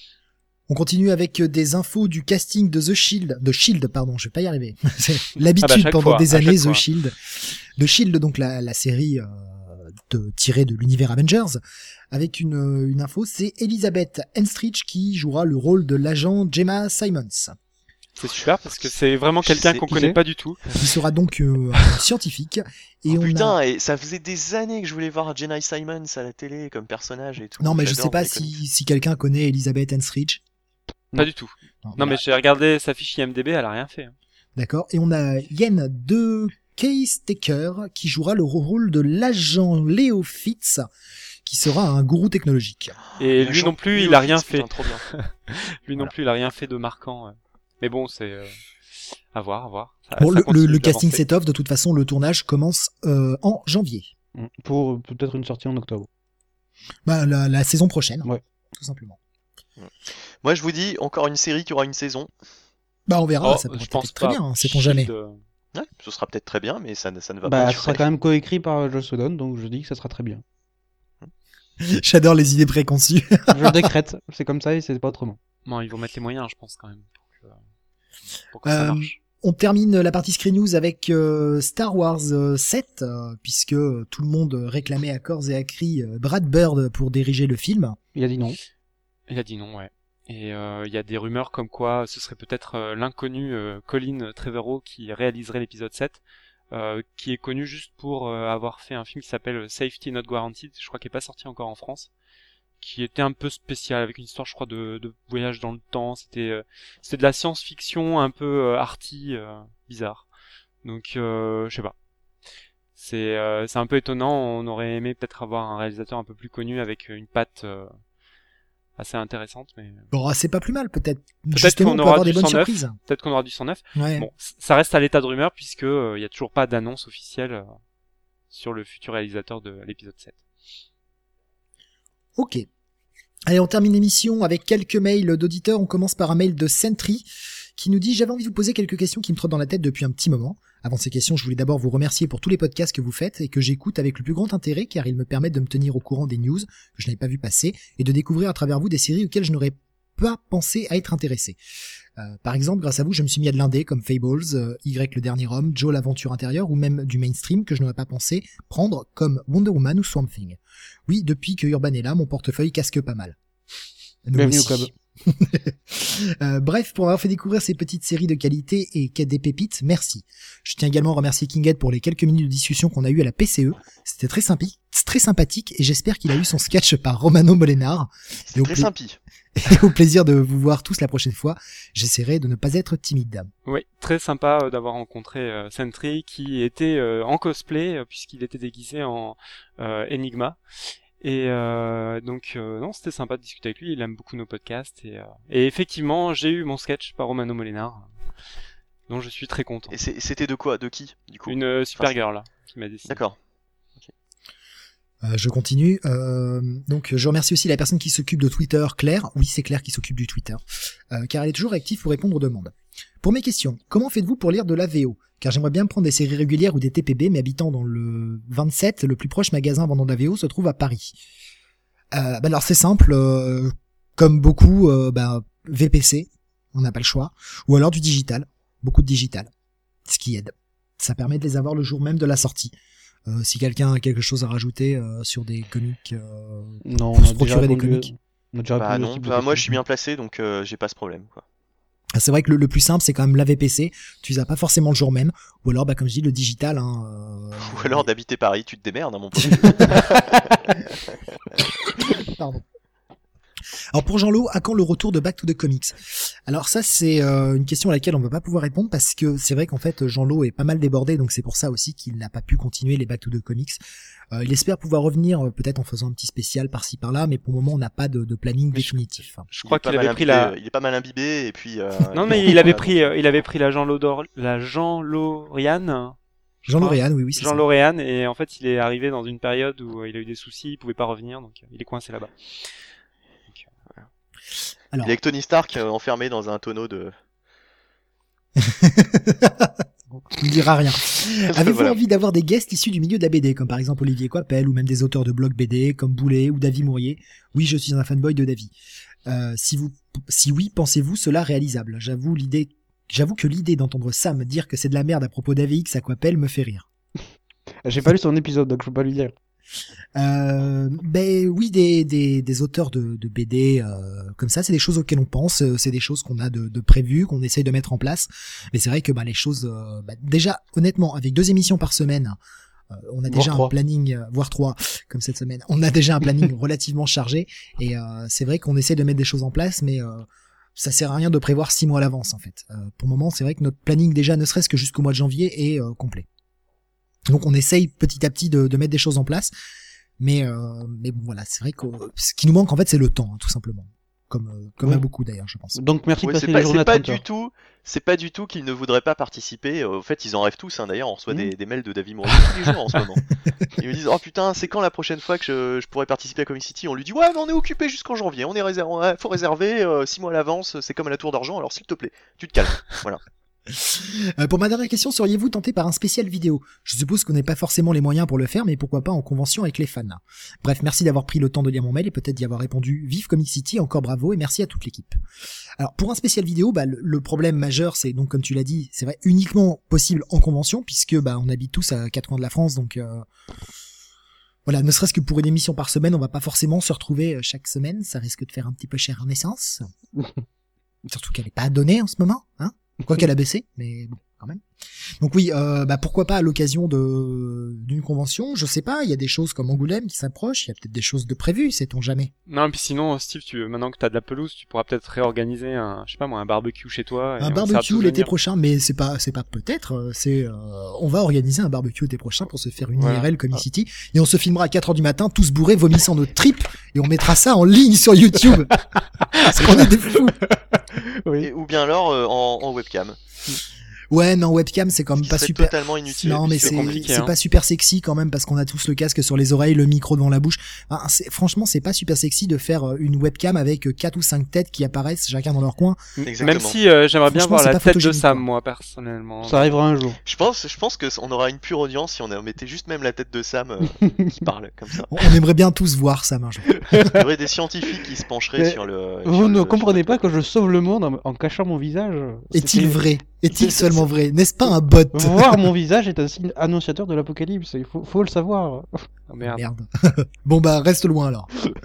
On continue avec des infos du casting de The Shield, de Shield, pardon, je vais pas y arriver. C'est l'habitude Ah bah, chaque pendant fois, des à années, chaque The fois. Shield. The Shield, donc la, la série euh, de, tirée de l'univers Avengers, avec une, une info, c'est Elizabeth Henstridge qui jouera le rôle de l'agent Gemma Simons. C'est super parce que c'est vraiment quelqu'un sais- qu'on qui connaît c'est pas du tout. Il sera donc euh, un scientifique. Et Oh, on putain, a... et ça faisait des années que je voulais voir Jenna Simons à la télé comme personnage et tout. Non, mais je J'adore sais pas les comics. si, si quelqu'un connaît Elizabeth Henstridge. Pas du tout. Non, Non, voilà. mais j'ai regardé sa fiche I M D B, elle a rien fait. hein. D'accord. Et on a Yen de Case Taker qui jouera le rôle de l'agent Leo Fitz, qui sera un gourou technologique. Et Le lui chant- non plus, Léo il a rien Fitz, fait. putain, trop bien. Lui non Voilà. plus, il a rien fait de marquant. ouais. Mais bon, c'est euh, à voir, à voir. Ça- Bon, ça le, le, continue le casting d'avancer. set-off, de toute façon, le tournage commence euh, en janvier. Mm. Pour euh, peut-être une sortie en octobre. Bah, la, la saison prochaine, Ouais. tout simplement. Moi, je vous dis, encore une série qui aura une saison. Bah, on verra, Oh, ça pourrait je être pense très pas. bien, hein, sait-on Shield, jamais. euh, Ouais, ce sera peut-être très bien, mais ça, ne- ça ne va Bah, pas ce sera durer. quand même coécrit par Joss Whedon, donc je dis que ça sera très bien. J'adore les idées préconçues. Je le décrète, c'est comme ça et c'est pas autrement. Non, ils vont mettre les moyens, je pense quand même, pour que, pour que ça Euh, marche. On termine la partie Screen News avec euh, Star Wars euh, sept, euh, puisque euh, tout le monde réclamait à corps et à cri euh, Brad Bird pour diriger le film. Il a dit non. Il a dit non, ouais. Et euh, il y a des rumeurs comme quoi ce serait peut-être euh, l'inconnu euh, Colin Trevorrow qui réaliserait l'épisode sept, euh, qui est connu juste pour euh, avoir fait un film qui s'appelle Safety Not Guaranteed, je crois qu'il est pas sorti encore en France, qui était un peu spécial avec une histoire, je crois, de, de voyage dans le temps. C'était euh, c'était de la science-fiction un peu euh, arty, euh, bizarre. Donc euh, je sais pas. C'est euh, c'est un peu étonnant. On aurait aimé peut-être avoir un réalisateur un peu plus connu avec une patte euh, assez intéressante, mais Bon, c'est pas plus mal, peut-être. Peut-être Justement, qu'on on peut aura avoir du des bonnes cent neuf. surprises. peut-être qu'on aura du cent neuf. Ouais. Bon, c- ça reste à l'état de rumeur puisque euh, il y a toujours pas d'annonce officielle euh, sur le futur réalisateur de l'épisode sept. Ok. Allez, on termine l'émission avec quelques mails d'auditeurs. On commence par un mail de Sentry qui nous dit « J'avais envie de vous poser quelques questions qui me trottent dans la tête depuis un petit moment. Avant ces questions, je voulais d'abord vous remercier pour tous les podcasts que vous faites et que j'écoute avec le plus grand intérêt car ils me permettent de me tenir au courant des news que je n'avais pas vu passer et de découvrir à travers vous des séries auxquelles je n'aurais pas pensé à être intéressé. Euh, par exemple, grâce à vous, je me suis mis à de l'indé comme Fables, euh, Y le dernier homme, Joe l'aventure intérieure ou même du mainstream que je n'aurais pas pensé prendre comme Wonder Woman ou Swamp Thing. Oui, depuis que Urban est là, mon portefeuille casque pas mal. Nous Bienvenue au aussi. club. Euh, bref, pour avoir fait découvrir ces petites séries de qualité et qu'à des pépites, merci. Je tiens également à remercier Kinghead pour les quelques minutes de discussion qu'on a eu à la P C E. C'était très sympa, très sympathique et j'espère qu'il a eu son sketch par Romano Molenar. C'est Et au, très pla- sympa. et au plaisir de vous voir tous la prochaine fois. J'essaierai de ne pas être timide. Oui, très sympa euh, d'avoir rencontré euh, Sentry qui était euh, en cosplay euh, puisqu'il était déguisé en euh, Enigma. Et euh, donc euh, non, c'était sympa de discuter avec lui. Il aime beaucoup nos podcasts et, euh, et effectivement, j'ai eu mon sketch par Romano Molenar, dont je suis très content. Et c'est- c'était de quoi? De qui, du coup? Une euh, Supergirl là, qui m'a dessiné. D'accord. Euh, je continue. Euh, donc, je remercie aussi la personne qui s'occupe de Twitter, Claire. Oui, c'est Claire qui s'occupe du Twitter, euh, car elle est toujours active pour répondre aux demandes. Pour mes questions, comment faites-vous pour lire de la V O? Car j'aimerais bien prendre des séries régulières ou des T P B, mais habitant dans le vingt-sept, le plus proche magasin vendant de la V O se trouve à Paris. Euh, bah alors c'est simple, euh, comme beaucoup, euh, bah, V P C, on n'a pas le choix, ou alors du digital, beaucoup de digital, ce qui aide. Ça permet de les avoir le jour même de la sortie. Euh, si quelqu'un a quelque chose à rajouter euh, sur des comics, euh, Non, Pour on se a déjà procurer des répondu, comics. on a déjà Bah répondu au non, type de bah, moi je questions. suis bien placé donc euh, j'ai pas ce problème, quoi. C'est vrai que le, le plus simple, c'est quand même laver P C. Tu les as pas forcément le jour même. Ou alors, bah, comme je dis, le digital. Hein, euh... Ou alors d'habiter Paris, tu te démerdes, hein, mon pote. Pardon. Alors pour Jean-Lo, à quand le retour de Back to the Comics? Alors ça, c'est euh, une question à laquelle on va pas pouvoir répondre parce que c'est vrai qu'en fait, Jean-Lo est pas mal débordé, donc c'est pour ça aussi qu'il n'a pas pu continuer les Back to the Comics. Euh, il espère pouvoir revenir euh, peut-être en faisant un petit spécial par-ci par-là, mais pour le moment, on n'a pas de, de planning Mais je- définitif. Je crois Il est pas qu'il avait mal pris imbibé, la. Il est pas mal imbibé et puis. Euh, Non, il mais est- il avait voilà, pris, euh, il avait pris la Jean Lodor, la Jean Loriane. je Jean crois. Lauréane, oui, oui, c'est Jean ça. Lauréane, et en fait, il est arrivé dans une période où euh, il a eu des soucis, il pouvait pas revenir, donc euh, il est coincé là-bas. Alors, Il est avec Tony Stark euh, enfermé dans un tonneau de. on ne dira rien. Avez-vous Voilà. envie d'avoir des guests issus du milieu de la B D, comme par exemple Olivier Coipel, ou même des auteurs de blogs B D, comme Boulet ou David Mourier? Oui, je suis un fanboy de David. Euh, si vous, si oui, pensez-vous cela réalisable? J'avoue l'idée, j'avoue que l'idée d'entendre Sam dire que c'est de la merde à propos d'A V X à Coipel me fait rire. J'ai pas lu son épisode, donc je peux pas lui dire. Euh, ben oui, des, des, des auteurs de, de B D euh, comme ça, c'est des choses auxquelles on pense, euh, c'est des choses qu'on a de, de prévues, qu'on essaye de mettre en place. Mais c'est vrai que bah, les choses, euh, bah, déjà honnêtement, avec deux émissions par semaine, euh, on a déjà trois. un planning, euh, voire trois, comme cette semaine, on a déjà un planning relativement chargé. Et euh, c'est vrai qu'on essaie de mettre des choses en place, mais euh, ça sert à rien de prévoir six mois à l'avance en fait. Euh, pour le moment, c'est vrai que notre planning déjà, ne serait-ce que jusqu'au mois de janvier, est euh, complet. Donc on essaye petit à petit de, de mettre des choses en place, mais euh, mais bon voilà, c'est vrai que ce qui nous manque en fait c'est le temps, hein, tout simplement, comme euh, comme Oui. à beaucoup d'ailleurs, je pense. Donc merci Ouais, de c'est passer pas, les journées c'est à pas trente du heures. tout, c'est pas du tout qu'ils ne voudraient pas participer. Euh, Au fait, ils en rêvent tous. Hein. D'ailleurs, on reçoit Mm. des, des mails de David Mourier tous les jours en ce moment. Ils me disent oh putain, c'est quand la prochaine fois que je, je pourrais participer à Comic City? On lui dit ouais, mais on est occupé jusqu'en janvier. On est réservé, ouais, faut réserver euh, six mois à l'avance. C'est comme à la tour d'argent. Alors s'il te plaît, tu te calmes. Voilà. Euh, pour ma dernière question, seriez-vous tenté par un spécial vidéo? Je suppose qu'on n'a pas forcément les moyens pour le faire, mais pourquoi pas en convention avec les fans. Bref, merci d'avoir pris le temps de lire mon mail et peut-être d'y avoir répondu. Vive Comic City, encore bravo et merci à toute l'équipe. Alors pour un spécial vidéo, bah, le, le problème majeur, c'est donc comme tu l'as dit, c'est vrai uniquement possible en convention puisque bah on habite tous à quatre coins de la France, donc euh, voilà, ne serait-ce que pour une émission par semaine, on va pas forcément se retrouver euh, chaque semaine, ça risque de faire un petit peu cher en essence. Surtout qu'elle est pas donnée en ce moment, hein. Quoi qu'elle a baissé, mais bon, quand même. Donc oui, euh, bah pourquoi pas à l'occasion de d'une convention, je sais pas, il y a des choses comme Angoulême qui s'approchent, il y a peut-être des choses de prévues, sait-on jamais. Non, et puis sinon, Steve, tu, maintenant que t'as de la pelouse, tu pourras peut-être réorganiser un, je sais pas moi, un barbecue chez toi. et Un on essaiera de barbecue tous l'été venir. prochain, mais c'est pas c'est pas peut-être, euh, c'est euh, on va organiser un barbecue l'été prochain pour se faire une Voilà. I R L Comic City et on se filmera à quatre heures du matin, tous bourrés, vomissant nos tripes et on mettra ça en ligne sur YouTube. Parce qu'on est des fous. Oui. Et, ou bien alors euh, en, en webcam. Ouais, non, webcam, c'est quand même Ce qui pas serait super. totalement inutile. Non, mais c'est c'est compliqué, c'est hein. pas super sexy quand même parce qu'on a tous le casque sur les oreilles, le micro devant la bouche. Enfin, c'est- franchement, c'est pas super sexy de faire euh, une webcam avec euh, quatre ou cinq têtes qui apparaissent chacun dans leur coin. Exactement. Même si euh, j'aimerais bien Franchement, voir c'est la pas tête de photogénique, Sam, quoi. moi, personnellement. Ça arrivera un jour. Je pense, je pense que on aura une pure audience si on a- mettait juste même la tête de Sam euh, qui parle comme ça. On on aimerait bien tous voir ça un jour. Il y aurait des scientifiques qui se pencheraient Mais sur le. Vous sur ne le- comprenez sur pas le- que je sauve le monde en, en cachant mon visage. Est-il C'était- vrai? Est-il c'est- seulement vrai? N'est-ce pas un bot? Voir mon visage est un signe annonciateur de l'apocalypse, il faut, faut le savoir. Oh, merde. Merde. Bon bah reste loin alors.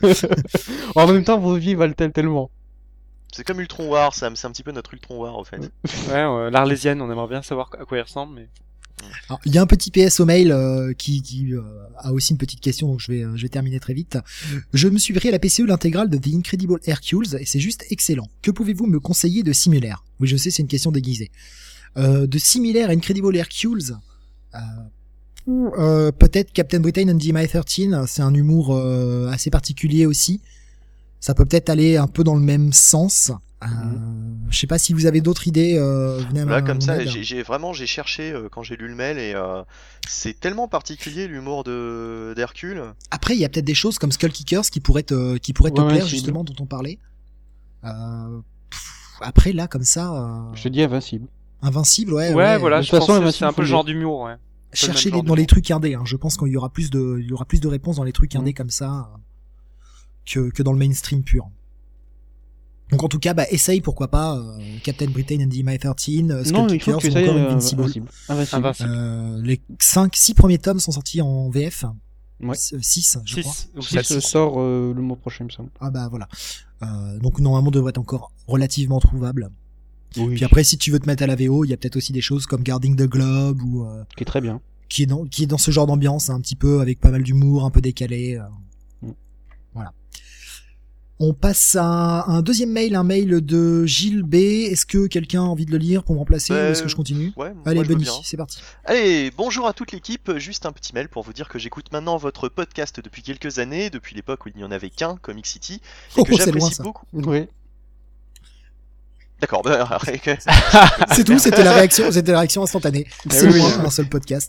En même temps, vos vies valent tel- tellement. C'est comme Ultron War, Sam. C'est un petit peu notre Ultron War, en fait. Ouais, euh, l'Arlésienne, on aimerait bien savoir à quoi il ressemble, mais. Alors, il y a un petit P S au mail euh, qui, qui euh, a aussi une petite question, donc je vais, euh, je vais terminer très vite. Je me suis pris à la P C E l'intégrale de The Incredible Hercules et c'est juste excellent. Que pouvez-vous me conseiller de similaire? Oui, je sais, c'est une question déguisée. Euh, de similaire à Incredible Hercules, euh, euh, peut-être Captain Britain and the M I treize, c'est un humour euh, assez particulier aussi. Ça peut peut-être aller un peu dans le même sens. Euh, je sais pas si vous avez d'autres idées. Euh, venez à Là, ma- comme mon ça, aide. j'ai j'ai- vraiment j'ai cherché euh, quand j'ai lu le mail et euh, c'est tellement particulier l'humour de d'Hercule. Après, il y a peut-être des choses comme Skull Kickers qui pourraient te, qui pourraient te Ouais, ouais, plaire, c'est justement, dont on parlait. Euh, pff, après, là, comme ça, euh, Je te dis invincible. Invincible, ouais. Ouais, ouais. voilà, de je toute pense façon, que elle c'est va un peu le s'y genre d'humour, ouais. Cherchez même les- genre dans de- les trucs indés. Hein. Je pense qu'il y aura plus de, il y aura plus de réponses dans les trucs indés Mhm. comme ça euh, que que dans le mainstream pur. Donc en tout cas, bah essaye pourquoi pas euh, Captain Britain and the M I treize, euh, Skull Non, il faut Kickers que tu ou essayes encore euh, Invincible. invincible. Invincible. Invincible. Euh, les cinq, six premiers tomes sont sortis en V F. Ouais. six, je crois. six ou Si sept. se sort euh, le mois prochain, il me semble. Ah bah voilà. Euh, donc normalement devrait être encore relativement trouvable. Oui. Puis après, si tu veux te mettre à la V O, il y a peut-être aussi des choses comme Guarding the Globe ou euh, Qui est très bien. qui est dans qui est dans ce genre d'ambiance, hein, un petit peu avec pas mal d'humour, un peu décalé. Euh. Mm. Voilà. On passe à un deuxième mail, un mail de Gilles B. Est-ce que quelqu'un a envie de le lire pour me remplacer Euh, ou est-ce que je continue? Ouais, Allez, moi, je veux Benny, bien. c'est parti. Allez, bonjour à toute l'équipe, juste un petit mail pour vous dire que j'écoute maintenant votre podcast depuis quelques années, depuis l'époque où il n'y en avait qu'un, Comic City, et Oh, que c'est loin, j'apprécie ça. beaucoup. Oui. D'accord, bah, après, que- C'est tout, c'était la réaction, c'était la réaction instantanée. C'est oui, loin, oui. un seul podcast.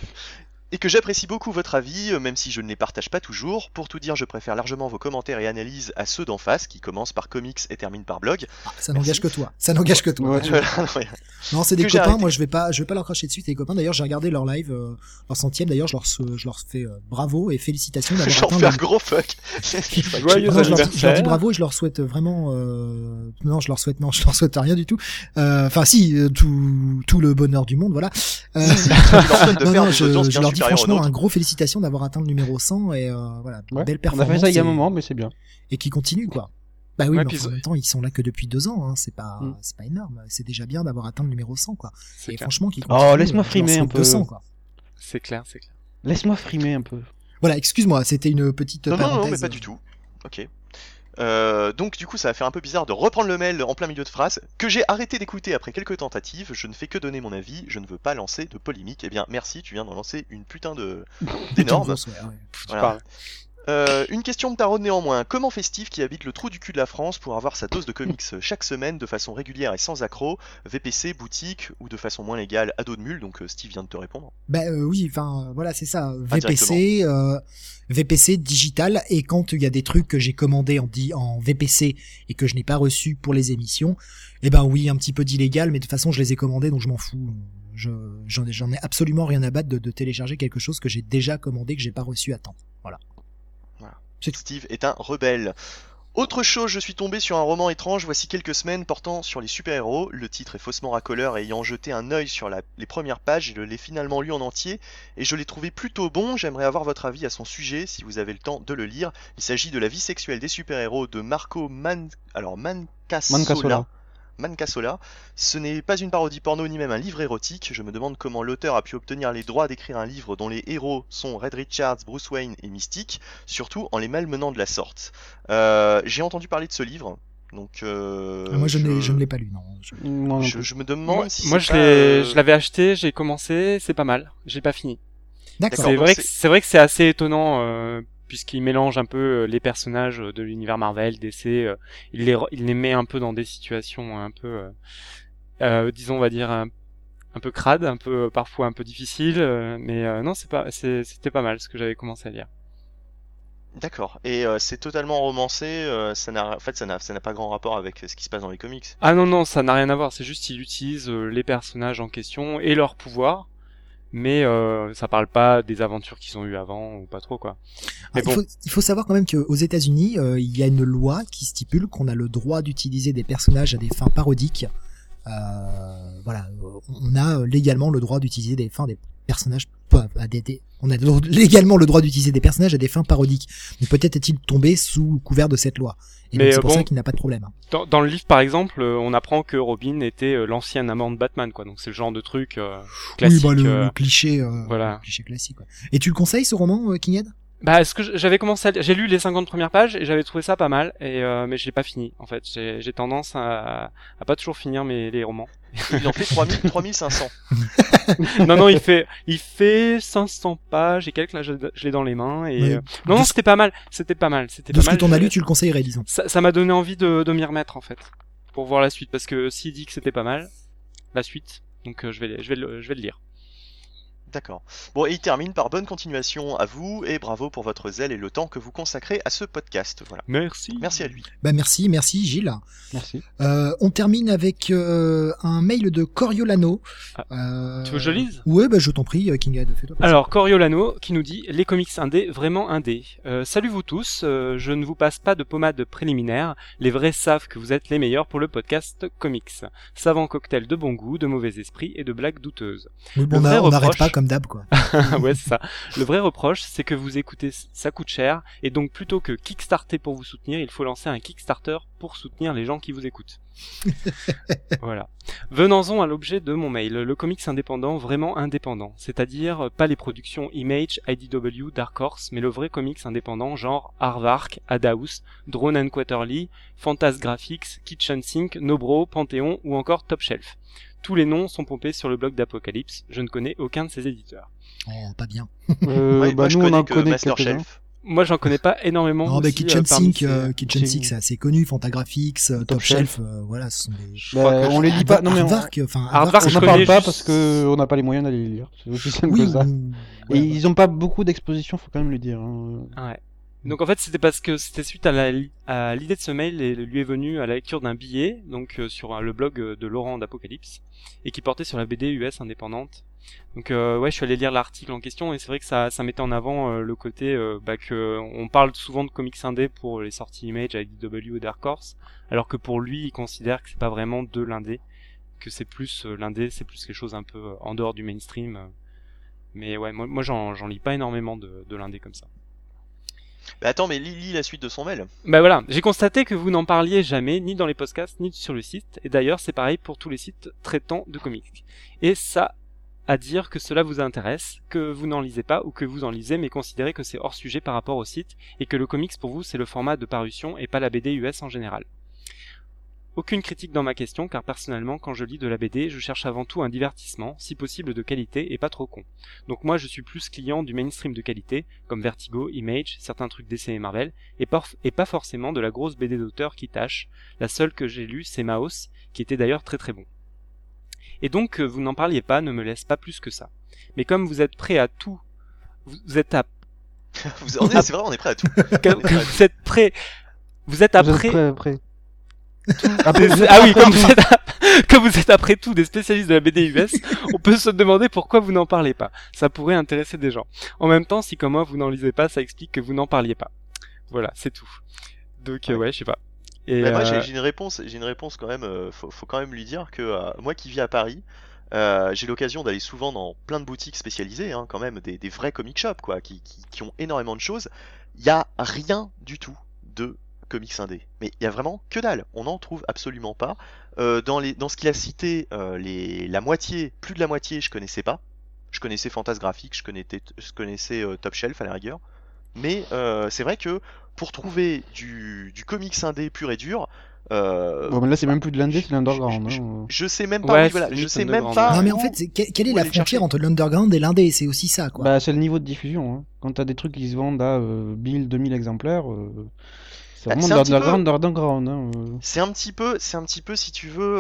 et que j'apprécie beaucoup votre avis, euh, même si je ne les partage pas toujours. Pour tout dire, je préfère largement vos commentaires et analyses à ceux d'en face, qui commencent par comics et terminent par blog. Ah, ça n'engage que toi. Ça n'engage que toi. Ouais. Voilà, non, mais- Non, c'est des Que j'ai copains. arrêté. Moi, je vais pas, je vais pas leur cracher dessus. C'est des copains. D'ailleurs, j'ai regardé leur live, euh, leur centième. D'ailleurs, je leur, se- je leur fais euh, bravo et félicitations d'avoir J'en atteint. fais un le- gros fuck. Joyeux Non, je, leur, dis- je leur dis anniversaire. bravo et je leur souhaite vraiment. Euh... Non, je leur souhaite non, je leur souhaite rien du tout. Euh, Enfin, si, euh, tout, tout le bonheur du monde, voilà. Euh, Tu leur souhaites de non, faire non, des je, audiences je bien leur dis supérieures aux franchement nôtres. un gros félicitations d'avoir atteint le numéro cent et euh, voilà, Ouais. belle On a performance. fait ça il y a un et- moment, mais c'est bien. et qui continue quoi. Bah oui, Ouais, mais puis enfin, en ils- même temps, ils sont là que depuis deux ans, hein. C'est pas, Mm. c'est pas énorme. C'est déjà bien d'avoir atteint le numéro cent quoi. C'est Et clair. franchement, qu'ils Oh, continuent, laisse-moi euh, je leur frimer un souhaite peu. deux cents quoi. C'est clair, c'est clair. Laisse-moi frimer un peu. Voilà, excuse-moi, c'était une petite Non, non, parenthèse. non, mais pas du tout. Ok. Euh, donc du coup ça va faire un peu bizarre de reprendre le mail en plein milieu de phrase que j'ai arrêté d'écouter après quelques tentatives. Je ne fais que donner mon avis, je ne veux pas lancer de polémique. Eh bien merci, tu viens d'en lancer une putain de d'énorme. Grosse, ouais, ouais. Tu Voilà. parles. Euh, une question de tarot néanmoins. Comment fait Steve qui habite le trou du cul de la France pour avoir sa dose de comics chaque semaine de façon régulière et sans accroc, V P C, boutique ou de façon moins légale à dos de mule? Donc euh, Steve vient de te répondre. Bah euh, oui, enfin euh, voilà, c'est ça. Ah, V P C, euh, V P C digital. Et quand il y a des trucs que j'ai commandés en, di- en V P C et que je n'ai pas reçus pour les émissions, eh ben oui, un petit peu d'illégal, mais de toute façon je les ai commandés, donc je m'en fous. Je, j'en, ai, j'en ai absolument rien à battre de, de télécharger quelque chose que j'ai déjà commandé que j'ai pas reçu à temps. Voilà. Voilà. C'est tout. Steve est un rebelle. Autre chose, je suis tombé sur un roman étrange voici quelques semaines portant sur les super-héros. Le titre est faussement racoleur et ayant jeté un œil sur la- les premières pages, je l'ai finalement lu en entier et je l'ai trouvé plutôt bon. J'aimerais avoir votre avis à son sujet si vous avez le temps de le lire. Il s'agit de la vie sexuelle des super-héros de Marco Man... Alors, Mancasola. Mancasola. Mancasola. Ce n'est pas une parodie porno ni même un livre érotique. Je me demande comment l'auteur a pu obtenir les droits d'écrire un livre dont les héros sont Red Richards, Bruce Wayne et Mystique, surtout en les malmenant de la sorte. Euh, j'ai entendu parler de ce livre, donc euh, Ah, moi je, n'ai, je ne l'ai pas lu, non. Je- Moi non je, plus. je me demande Moi, si moi, c'est je pas, l'ai, euh, je l'avais acheté, j'ai commencé, c'est pas mal. J'ai pas fini. D'accord. D'accord. C'est donc vrai c'est- que c'est vrai que c'est assez étonnant euh, puisqu'il mélange un peu euh, les personnages de l'univers Marvel, D C. Euh, il les re- il les met un peu dans des situations un peu, euh, euh, disons, on va dire un, un peu crade, un peu euh, parfois un peu difficile. euh, mais euh, non, c'est pas, c'est, c'était pas mal ce que j'avais commencé à lire. D'accord. Et euh, c'est totalement romancé. euh, ça n'a, en fait, ça n'a, ça n'a pas grand rapport avec ce qui se passe dans les comics. Ah non non, ça n'a rien à voir. C'est juste qu'il utilise euh, les personnages en question et leurs pouvoirs. Mais euh, ça parle pas des aventures qu'ils ont eues avant ou pas trop quoi. Mais Ah, bon. il, faut, il faut savoir quand même qu'aux États-Unis, euh, il y a une loi qui stipule qu'on a le droit d'utiliser des personnages à des fins parodiques. Euh, voilà, euh, on a euh, légalement le droit d'utiliser des fins des personnages pas- à des, des- on a le- légalement le droit d'utiliser des personnages à des fins parodiques. Donc peut-être est-il tombé sous couvert de cette loi. Et Mais, donc c'est euh, pour bon. ça qu'il n'a pas de problème. hein. Dans, dans le livre, par exemple, euh, on apprend que Robin était euh, l'ancien amant de Batman, quoi. Donc c'est le genre de truc euh, classique. oui, bah le, euh, le cliché, euh, voilà. le cliché classique. Ouais. Et tu le conseilles ce roman, euh, Kinghead? Bah, est-ce que j'avais commencé à... J'ai lu les cinquante premières pages et j'avais trouvé ça pas mal, et euh, mais je l'ai pas fini, en fait. J'ai, j'ai tendance à... à pas toujours finir mes les romans. Il en fait trois mille, trois mille cinq cents. non, non, il fait il fait cinq cents pages et quelques, là, je, je l'ai dans les mains, et... Ouais. euh, Non, non, De- c'était pas mal, c'était pas mal, c'était De pas ce que mal. t'en as je- lu, tu le conseillerais, disons. Ça, ça m'a donné envie de, de m'y remettre, en fait, pour voir la suite, parce que s'il dit que c'était pas mal, la suite, donc euh, je vais je vais le, je vais le lire. D'accord. Bon, et il termine par bonne continuation à vous et bravo pour votre zèle et le temps que vous consacrez à ce podcast. Voilà. Merci. Merci à lui. Bah merci, merci Gilles. Merci. Euh, on termine avec euh, un mail de Coriolano. Ah, Euh, tu veux que je lise ? Ouais, bah je t'en prie, euh, Kinghead, fais-toi plaisir. Alors, Coriolano qui nous dit « Les comics indés, vraiment indés. Euh, salut vous tous, euh, je ne vous passe pas de pommade préliminaire. Les vrais savent que vous êtes les meilleurs pour le podcast comics. Savant cocktail de bon goût, de mauvais esprit et de blagues douteuses. Oui, bon, le on vrai a- on n'arrête reproche- pas quand comme d'hab, quoi. Ouais, c'est ça. Le vrai reproche, c'est que vous écoutez, ça coûte cher, et donc plutôt que Kickstarter pour vous soutenir, il faut lancer un Kickstarter pour soutenir les gens qui vous écoutent. Voilà. Venons-en à l'objet de mon mail. Le comics indépendant, vraiment indépendant. C'est-à-dire, pas les productions Image, I D W, Dark Horse, mais le vrai comics indépendant, genre Aardvark, Adaus, Drone and Quarterly, Fantasgraphics, Kitchen Sink, Nobro, Panthéon ou encore Top Shelf. Tous les noms sont pompés sur le blog d'Apocalypse. Je ne connais aucun de ces éditeurs. Oh, pas bien. Euh, Ouais, bah, moi, je nous, on connais en que connaît Master quelques-uns. Shelf. Moi, j'en connais pas énormément. Non, bah, aussi, Kitchen euh, parmi Sink, ces- euh, Kitchen c'est- Sink, c'est assez connu. Fantagraphics, euh, Top, Top Shelf, Shelf. euh, voilà, ce sont des. Je crois Bah, que on je- les lit pas. Non, mais on, Aardvark, enfin, Aardvark, on je n'en connais parle pas juste- parce que on n'a pas les moyens d'aller les lire. C'est aussi simple oui, que ça. ou- Et ouais, ils ont pas beaucoup d'expositions, faut quand même le dire. hein. Ouais. Donc en fait c'était parce que c'était suite à la li- à l'idée de ce mail et lui est venu à la lecture d'un billet donc euh, sur euh, le blog euh, de Laurent d'Apocalypse et qui portait sur la B D U S indépendante. Donc euh, ouais je suis allé lire l'article en question et c'est vrai que ça ça mettait en avant euh, le côté euh, bah, que on parle souvent de comics indé pour les sorties Image, I D W et Dark Horse alors que pour lui il considère que c'est pas vraiment de l'indé, que c'est plus euh, l'indé c'est plus quelque chose un peu euh, en dehors du mainstream. euh. Mais ouais moi, moi j'en j'en lis pas énormément de, de l'indé comme ça. Bah attends, mais lis, lis la suite de son mail. Bah voilà, j'ai constaté que vous n'en parliez jamais, ni dans les podcasts, ni sur le site, et d'ailleurs c'est pareil pour tous les sites traitant de comics. Et ça, à dire que cela vous intéresse, que vous n'en lisez pas, ou que vous en lisez, mais considérez que c'est hors sujet par rapport au site, et que le comics pour vous c'est le format de parution et pas la B D U S en général. Aucune critique dans ma question, car personnellement, quand je lis de la B D, je cherche avant tout un divertissement, si possible de qualité et pas trop con. Donc moi, je suis plus client du mainstream de qualité, comme Vertigo, Image, certains trucs D C et Marvel, et pas, et pas forcément de la grosse B D d'auteur qui tâche. La seule que j'ai lue, c'est Maos, qui était d'ailleurs très très bon. Et donc, que vous n'en parliez pas ne me laisse pas plus que ça. Mais comme vous êtes prêt à tout, vous êtes à, Vous- on est- C'est vrai, on est prêt à tout. que, que vous êtes prêt, vous êtes Vous êtes après, prêts après. Des- vous êtes ah oui, après comme nous. vous, êtes, comme vous êtes après tout des spécialistes de la B D U S, on peut se demander pourquoi vous n'en parlez pas. Ça pourrait intéresser des gens. En même temps, si comme moi vous n'en lisez pas, ça explique que vous n'en parliez pas. Voilà, c'est tout. Donc euh, Ouais. ouais, je sais pas. Et Bah, moi, euh, j'ai j'ai une réponse. J'ai une réponse quand même. euh, faut, faut quand même lui dire que euh, moi qui vis à Paris, euh, j'ai l'occasion d'aller souvent dans plein de boutiques spécialisées, hein, quand même, des, des vrais comic shops, quoi, qui, qui, qui ont énormément de choses. Il y a rien du tout de comics indé. Mais il y a vraiment que dalle. On n'en trouve absolument pas. Euh, dans les, dans ce qu'il a cité, euh, les, la moitié, plus de la moitié, je connaissais pas. Je connaissais Fantasgraphics, je connaissais, je connaissais euh, Top Shelf à la rigueur. Mais euh, c'est vrai que pour trouver du, du comics indé pur et dur, euh, Bon, mais là, c'est même plus de l'indé, je- c'est l'underground. je- hein. je sais même pas, Ouais, oui, voilà, c'est- je oui, sais c'est même underground, pas. ouais. Non mais en où- fait, c'est- que- quelle est où la aller frontière chercher. entre l'underground et l'indé? C'est aussi ça, quoi. Bah, c'est le niveau de diffusion. Hein. Quand t'as des trucs qui se vendent à euh, mille, deux mille exemplaires, euh, c'est Bah, vraiment c'est de un petit peu- l'underground, d'underground. Hein. euh. C'est un petit peu, c'est un petit peu si tu veux.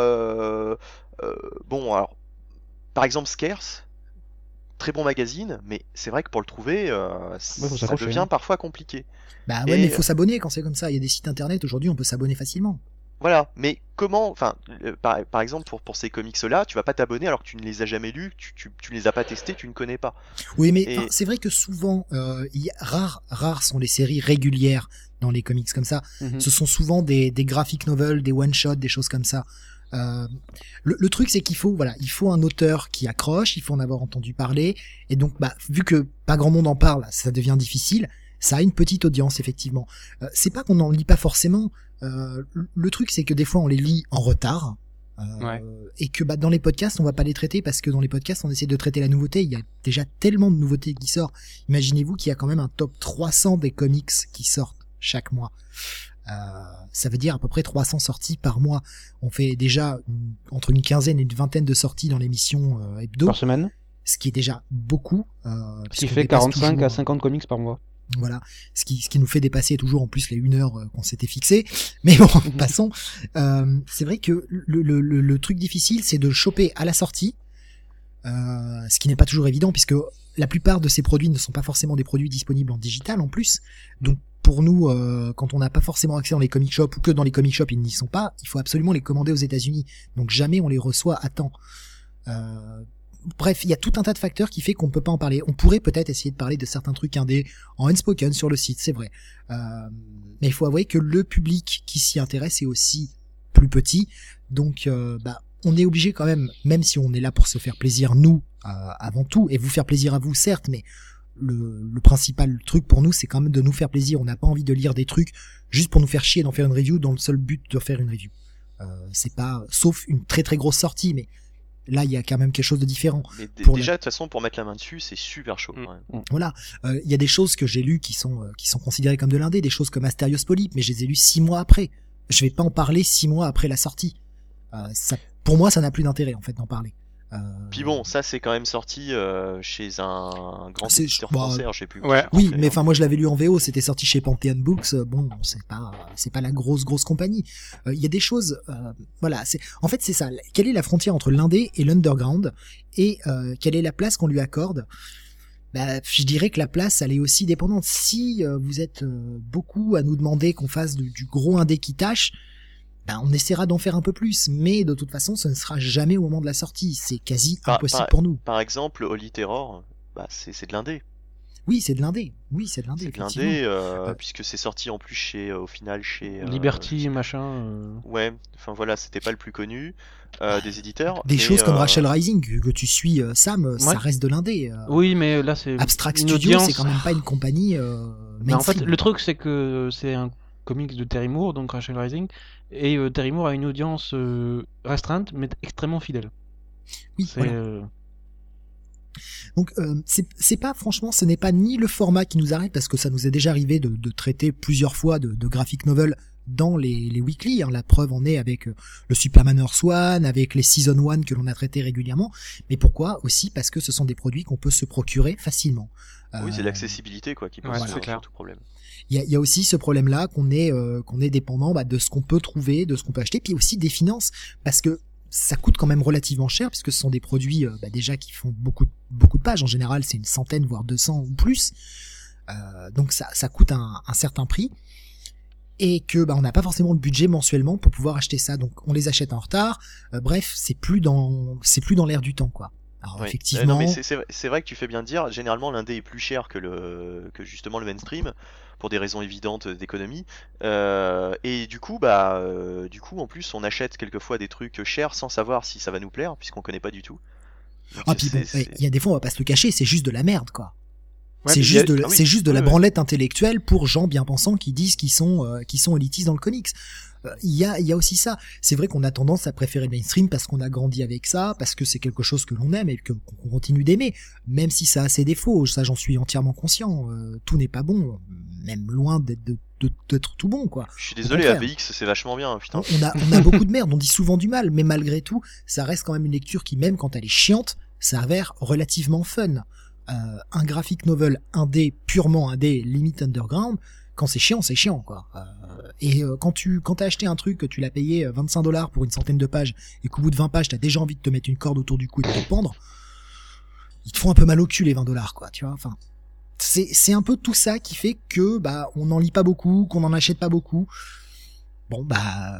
euh, euh, bon, alors, par exemple Scarce, très bon magazine, mais c'est vrai que pour le trouver, euh, faut ça s'accrocher, devient hein. parfois compliqué. Bah ouais, Et- mais il faut s'abonner quand c'est comme ça. Il y a des sites internet aujourd'hui, on peut s'abonner facilement. Voilà, mais comment, enfin, euh, par, par exemple pour, pour ces comics-là, tu vas pas t'abonner alors que tu ne les as jamais lus, tu, tu, tu ne les as pas testés, tu ne connais pas. Oui, mais Et- enfin, c'est vrai que souvent, euh, il y a- rares, rares sont les séries régulières dans les comics comme ça. Mhm. Ce sont souvent des, des graphic novels, des one-shots, des choses comme ça. Euh, le, le truc, c'est qu'il faut, voilà, il faut un auteur qui accroche, il faut en avoir entendu parler, et donc, bah, vu que pas grand monde en parle, ça devient difficile. Ça a une petite audience, effectivement. Euh, c'est pas qu'on n'en lit pas forcément. Euh, le- le truc, c'est que des fois, on les lit en retard. Euh, Ouais. Et que bah, dans les podcasts, on va pas les traiter parce que dans les podcasts, on essaie de traiter la nouveauté. Il y a déjà tellement de nouveautés qui sortent. Imaginez-vous qu'il y a quand même un top trois cents des comics qui sortent chaque mois. Euh, ça veut dire à peu près trois cents sorties par mois. On fait déjà une- entre une quinzaine et une vingtaine de sorties dans l'émission euh, hebdo, Par semaine. ce qui est déjà beaucoup. Euh, Ce qui puisqu'on fait dépasse quarante-cinq toujours, à cinquante comics par mois. voilà, ce qui ce qui nous fait dépasser toujours en plus les une heure euh, qu'on s'était fixé. Mais bon, passons. Euh, c'est vrai que le, le, le, le truc difficile, c'est de le choper à la sortie, euh, ce qui n'est pas toujours évident puisque la plupart de ces produits ne sont pas forcément des produits disponibles en digital en plus. Donc pour nous, euh, quand on n'a pas forcément accès dans les comic shops ou que dans les comic shops ils n'y sont pas, il faut absolument les commander aux États-Unis. Donc jamais on les reçoit à temps. Euh, Bref, il y a tout un tas de facteurs qui fait qu'on peut pas en parler. On pourrait peut-être essayer de parler de certains trucs indés en unspoken sur le site, c'est vrai. Euh, mais il faut avouer que le public qui s'y intéresse est aussi plus petit. Donc, euh, bah, on est obligé quand même, même si on est là pour se faire plaisir, nous, euh, avant tout, et vous faire plaisir à vous, certes, mais le, le principal truc pour nous, c'est quand même de nous faire plaisir. On n'a pas envie de lire des trucs juste pour nous faire chier d'en faire une review dans le seul but de faire une review. Euh, c'est pas, sauf une très très grosse sortie, mais là, il y a quand même quelque chose de différent. Mais d- Pour déjà, la- de toute façon, pour mettre la main dessus, c'est super chaud. Mm. quand même. Voilà, Euh, il y a des choses que j'ai lues qui sont euh, qui sont considérées comme de l'indé, des choses comme Asterios Polyp, mais je les ai lues six mois après. Je vais pas en parler six mois après la sortie. Euh, ça, pour moi, ça n'a plus d'intérêt en fait d'en parler. Euh, Puis bon, ça c'est quand même sorti euh, chez un, un grand C'est- éditeur bah, français, alors je sais plus. ouais. je sais plus oui, quel, mais hein. enfin moi je l'avais lu en V O, c'était sorti chez Pantheon Books. euh, Bon, c'est pas c'est pas la grosse grosse compagnie. Euh, Il y a des choses, euh, voilà. C'est en fait c'est ça. Quelle est la frontière entre l'indé et l'underground et euh, quelle est la place qu'on lui accorde? Bah, je dirais que la place, elle est aussi dépendante. Si euh, vous êtes euh, beaucoup à nous demander qu'on fasse du, du gros indé qui tâche, ben on essaiera d'en faire un peu plus. Mais de toute façon, ce ne sera jamais au moment de la sortie. C'est quasi Par- impossible par- pour nous. Par exemple, Holy Terror, bah, c'est c'est de l'indé. Oui, c'est de l'indé. Oui, c'est de l'indé. C'est de effectivement. l'indé, euh, Euh, puisque c'est sorti en plus chez, euh, au final chez. euh, Liberty, machin. euh, Ouais, enfin voilà, c'était pas le plus connu euh, des éditeurs. Des mais, choses comme euh, Rachel Rising que, que tu suis, euh, Sam, euh, ça Ouais. reste de l'indé. euh. Oui, mais là c'est Abstract une Studio, audience. c'est quand même pas une compagnie. Euh, Mais en fait, mainstream. le truc c'est que c'est un comics de Terry Moore, donc Rachel Rising, et euh, Terry Moore a une audience euh, restreinte mais extrêmement fidèle. Oui, C'est voilà. euh, Donc euh, c'est c'est pas franchement, ce n'est pas ni le format qui nous arrête parce que ça nous est déjà arrivé de, de traiter plusieurs fois de, de graphic novel dans les, les weekly. Hein, la preuve en est avec euh, le Superman Earth One, avec les Season One que l'on a traités régulièrement. Mais pourquoi aussi? Parce que ce sont des produits qu'on peut se procurer facilement. Oui, c'est Euh, l'accessibilité quoi qui pose ouais, surtout c'est clair. problème. Il y a, il y a aussi ce problème-là qu'on est euh, qu'on est dépendant bah, de ce qu'on peut trouver, de ce qu'on peut acheter, puis aussi des finances, parce que ça coûte quand même relativement cher, puisque ce sont des produits euh, bah, déjà qui font beaucoup de- beaucoup de pages. En général, c'est une centaine voire deux cents ou plus. Euh, donc ça ça coûte un, un certain prix. Et que bah, on n'a pas forcément le budget mensuellement pour pouvoir acheter ça, donc on les achète en retard. Euh, bref, c'est plus dans c'est plus dans l'air du temps quoi. Alors Oui. effectivement, Euh, non, mais c'est- c'est c'est vrai que tu fais bien de dire, généralement l'indé est plus cher que, le, que justement le mainstream, pour des raisons évidentes d'économie. Euh, et du coup, bah, euh, du coup, en plus, on achète quelquefois des trucs chers sans savoir si ça va nous plaire, puisqu'on connaît pas du tout. Donc, ah puis bon, c'est- eh, c'est- il y a des fois on va pas se le cacher, c'est juste de la merde quoi. Ouais, c'est mais juste il y a- de, ah oui, c'est juste de la oui, oui. branlette intellectuelle pour gens bien pensants qui disent qu'ils sont, euh, qu'ils sont élitistes dans le comics. Euh, Il y a, il y a aussi ça. C'est vrai qu'on a tendance à préférer le mainstream parce qu'on a grandi avec ça, parce que c'est quelque chose que l'on aime et que, qu'on continue d'aimer, même si ça a ses défauts. Ça, j'en suis entièrement conscient. Euh, tout n'est pas bon, même loin d'être, de- de- d'être tout bon, quoi. Je suis désolé, contraire. A V X c'est vachement bien, putain. On, on a, on a beaucoup de merde, on dit souvent du mal, mais malgré tout, ça reste quand même une lecture qui, même quand elle est chiante, s'avère relativement fun. Euh, un graphic novel indé, purement indé, limite underground, quand c'est chiant, c'est chiant, quoi. Euh, et euh, quand tu quand t'as acheté un truc, que tu l'as payé vingt-cinq dollars pour une centaine de pages, et qu'au bout de vingt pages, t'as déjà envie de te mettre une corde autour du cou et de te pendre, ils te font un peu mal au cul, les vingt dollars, quoi, tu vois. Enfin, c'est c'est un peu tout ça qui fait que bah on n'en lit pas beaucoup, qu'on n'en achète pas beaucoup. Bon bah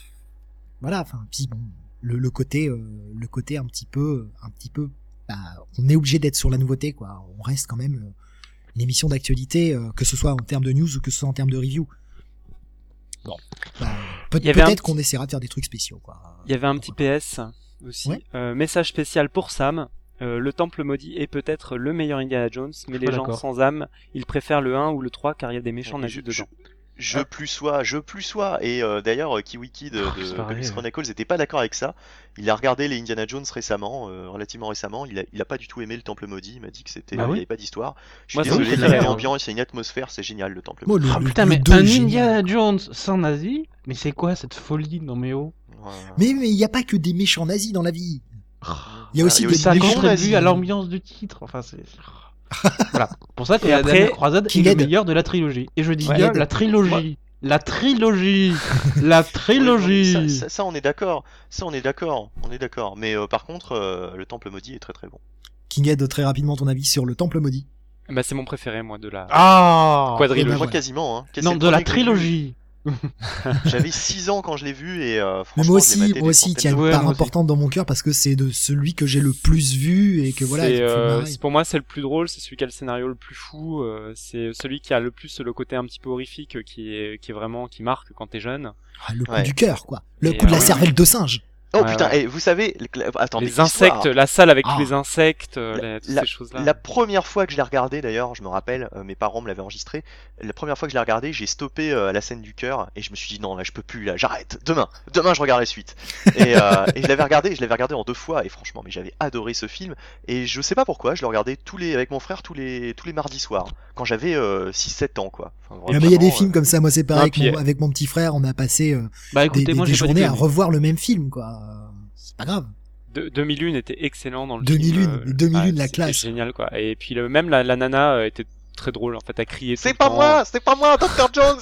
voilà, enfin puis bon, le, le côté euh, le côté un petit peu un petit peu bah, on est obligé d'être sur la nouveauté quoi. On reste quand même euh, une émission d'actualité, euh, que ce soit en termes de news ou que ce soit en termes de review. Bon, bah, peut- Il y avait un peut-être petit- qu'on essaiera de faire des trucs spéciaux quoi. Il y avait un petit P S aussi. Ouais. Euh, message spécial pour Sam. Euh, le Temple Maudit est peut-être le meilleur Indiana Jones, mais suis les pas gens d'accord. sans âme, ils préfèrent le un ou le trois car il y a des méchants Et nazis je- je- dedans. Je plus sois, je plus sois. Et euh, d'ailleurs, Kiwiki de, Oh, de c'est pareil, Comics ouais. Chronicles était pas d'accord avec ça. Il a regardé les Indiana Jones récemment, euh, relativement récemment. Il a, il a pas du tout aimé le Temple Maudit. Il m'a dit que c'était, Bah il oui. y avait pas d'histoire. Je suis Moi, ça désolé, me il y fait a une rire. ambiance, il y a une atmosphère, c'est génial le Temple Moi, Maudit. le- Ah le- putain, le mais deux un est génial. Indiana Jones sans nazi? Mais c'est quoi cette folie? Non mais oh. Ouais. Mais mais il y a pas que des méchants nazis dans la vie. Il y a aussi Ah, des Ça méchants contribue nazis. à l'ambiance du titre. Enfin, c'est. Voilà. Pour ça que Et la après, dernière croisade est King le Ed. meilleur de la trilogie. Et je dis Ouais. bien Ed. la trilogie. La trilogie. La Oui, trilogie. non, mais ça, ça, ça, on est d'accord. Ça, on est d'accord. On est d'accord. Mais euh, par contre, euh, le Temple Maudit est très très bon. King Ed, très rapidement ton avis sur le Temple maudit. Bah, c'est mon préféré, moi, de la Ah. quadrilogie. ben Moi, voilà. quasiment. Hein. C'est Non, le de la premier que j'ai vu. trilogie. J'avais six ans quand je l'ai vu et euh, Mais franchement, moi je l'ai aussi, maté moi des aussi, il centaines tient de une Ouais, part moi aussi. importante dans mon cœur parce que c'est de celui que j'ai le plus vu et que voilà. C'est, il fait euh, marrer. c'est- pour moi, c'est le plus drôle, c'est celui qui a le scénario le plus fou, euh, c'est celui qui a le plus le côté un petit peu horrifique, euh, qui est, qui est vraiment, qui marque quand t'es jeune. Ah, le coup Ouais. du cœur, quoi. Le Et, coup de la euh, oui, cervelle de singe. Oh Ouais, putain, ouais. et vous savez, le- attendez, Les insectes, l'histoire. la salle avec Ah. tous les insectes, euh, La- les- toutes la- ces choses-là. La première fois que je l'ai regardé, d'ailleurs, je me rappelle, euh, mes parents me l'avaient enregistré. La première fois que je l'ai regardé, j'ai stoppé euh, à la scène du cœur et je me suis dit non, là, je peux plus, là, j'arrête. Demain, demain, je regarde la suite. Et, euh, et je l'avais regardé, je l'avais regardé en deux fois et franchement, mais j'avais adoré ce film. Et je sais pas pourquoi, je le regardais tous les avec mon frère tous les tous les mardis soirs quand j'avais euh, six sept ans, quoi. Enfin, Ah, mais il y a des vraiment, films euh, comme ça, moi c'est pareil, Non, avec, puis, mon, euh, avec mon petit frère, on a passé euh, Bah des, écoutez, des- moi des j'ai pas du journées tout à aimé. revoir le même film, quoi. Euh, C'est pas grave. De- deux mille un était excellent dans le deux mille un, film. euh, deux mille un, ouais, la c'était classe. génial, quoi. Et puis le, même la, la nana euh, était très drôle, en fait, à crier tout C'est le pas temps. moi, c'est pas moi, docteur Jones.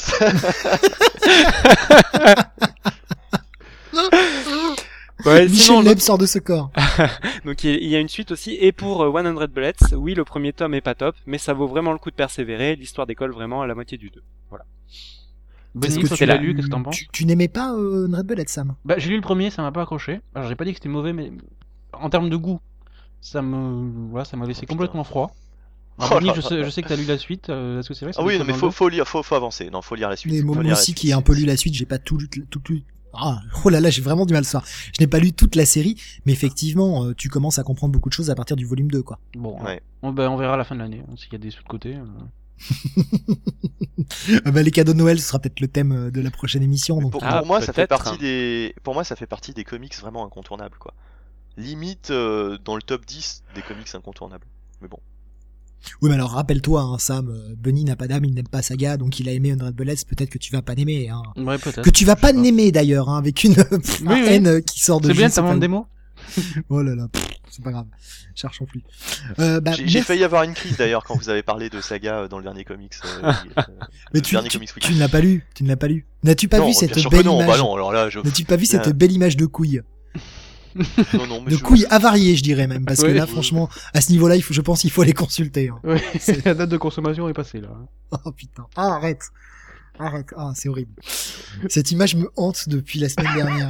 Ouais, Michel sinon, Leb sort de ce corps. donc il y a- il y a une suite aussi, et pour euh, cent Bullets, oui, le premier tome est pas top, mais ça vaut vraiment le coup de persévérer, l'histoire décolle vraiment à la moitié du deux. Benny, Parce que toi tu tu l'as l'as lu, qu'est-ce que t'en penses? Tu, tu n'aimais pas euh, Red Bullet, Sam? Bah j'ai lu le premier, ça m'a pas accroché. Alors j'ai pas dit que c'était mauvais, mais en termes de goût, ça me, voilà, ça m'a laissé putain. complètement froid. Oh Benny, là je là sais, là. je sais que t'as lu la suite. euh, Est-ce que c'est vrai que ça Ah oui, non, décolle mais dans faut le faut lire, faut faut avancer. Non, faut lire la suite. Mais Faut moi lire la aussi suite, qui ai un c'est- peu lu la suite, j'ai pas tout lu, tout lu. Ah, oh là là, j'ai vraiment du mal ça. Je n'ai pas lu toute la série, mais effectivement, euh, tu commences à comprendre beaucoup de choses à partir du volume deux, quoi. deux Bon, Ouais. on, bah, on verra à la fin de l'année hein, s'il y a des sous de côté. euh. Euh, bah, les cadeaux de Noël, ce sera peut-être le thème euh, de la prochaine émission. Donc, Pour, Ah, pour moi, ça fait peut-être. partie des, pour moi, ça fait partie des comics vraiment incontournables, quoi. Limite euh, dans le top dix des comics incontournables. Mais bon. oui, mais alors rappelle-toi, hein, Sam, euh, Bunny n'a pas d'âme, il n'aime pas Saga, donc il a aimé Red Bullets, peut-être que tu vas pas l'aimer. Hein. Ouais, peut-être. Que tu vas je pas sais n'aimer d'ailleurs, hein, avec une pff, Oui, oui. haine euh, qui sort de C'est bien, je sais t'as pas mon où. démo. Oh là là, pff, c'est pas grave. Cherchons plus. Euh, bah, J'ai j'ai merci. failli avoir une crise d'ailleurs quand vous avez parlé de Saga euh, dans le dernier comics. euh, euh, Mais le tu, dernier tu, comics tu ne l'as pas lu, tu ne l'as pas lu. N'as-tu pas non, vu bien cette sûr que belle non, image bah non, alors là, je... N'as-tu pas vu cette Euh, belle image de couille? non, non, mais De je- couilles avariées, je dirais même, parce que Ouais. là, franchement, à ce niveau-là, il faut, je pense, qu'il faut les consulter. Hein. Ouais, la date de consommation est passée là. Oh putain, ah, arrête, arrête, ah c'est horrible. Cette image me hante depuis la semaine dernière.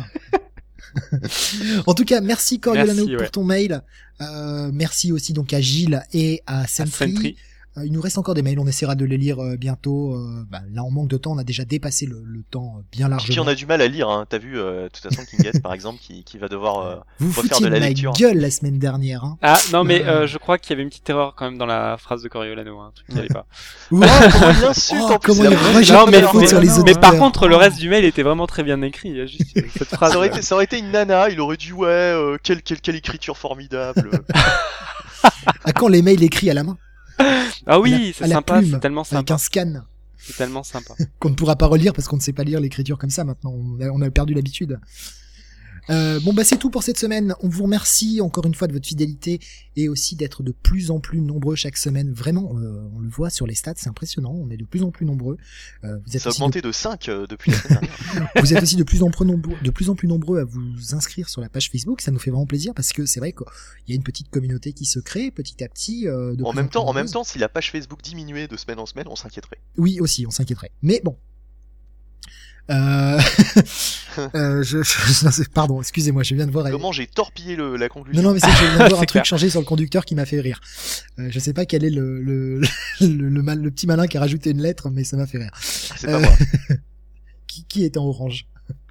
En tout cas, merci Coriolano Merci, pour ouais. ton mail. Euh, merci aussi donc à Gilles et à À Sentry. Sentry. Euh, il nous reste encore des mails, on essaiera de les lire euh, bientôt. Euh, bah, là, on manque de temps, on a déjà dépassé le, le temps euh, bien Puis largement. on a du mal à lire, hein. T'as vu, euh, de toute façon, Kinget, par exemple, qui, qui va devoir euh, Vous refaire foutiez de de la ma lecture. gueule la semaine dernière. Hein. Ah, non, mais Euh. euh, je crois qu'il y avait une petite erreur quand même dans la phrase de Coriolano, hein, un truc qui allait pas. Ouais. comment il insulte Oh, en plus, comment c'est il la première rejette fois Non, que mais- je le faute fais. sur les mais auditeurs. Mais par contre, le reste du mail était vraiment très bien écrit. Il y a juste cette phrase. Ça aurait, été, ça aurait été une nana, il aurait dit ouais, euh, quelle, quelle, quelle écriture formidable. À quand les mails écrits à la main, Ah oui, à la- à c'est la sympa, plume, c'est tellement avec sympa. un scan C'est tellement sympa. qu'on ne pourra pas relire parce qu'on ne sait pas lire l'écriture comme ça maintenant. On a, on a perdu l'habitude. Euh, bon bah c'est tout pour cette semaine. On vous remercie encore une fois de votre fidélité et aussi d'être de plus en plus nombreux chaque semaine. Vraiment, euh, on le voit sur les stats, c'est impressionnant. On est de plus en plus nombreux. Euh, vous êtes Ça a aussi augmenté de cinq euh, depuis la semaine dernière. de, vous êtes aussi de plus en plus nombreux, de plus en plus nombreux à vous inscrire sur la page Facebook. Ça nous fait vraiment plaisir parce que c'est vrai qu'il y a une petite communauté qui se crée petit à petit. Euh, de En plus même plus temps, en même nombreuse. temps, si la page Facebook diminuait de semaine en semaine, on s'inquiéterait. Oui, aussi, on s'inquiéterait. Mais bon. Euh... euh, je, je, non, c'est- pardon, excusez-moi, je viens de voir. Comment j'ai torpillé le, la conclusion. Non, non, mais c'est que je viens de voir un C'est truc clair. changer sur le conducteur qui m'a fait rire. Euh, je sais pas quel est le le, le, le, mal, le petit malin qui a rajouté une lettre, mais ça m'a fait rire. C'est pas Euh, moi. Qui, qui est en orange?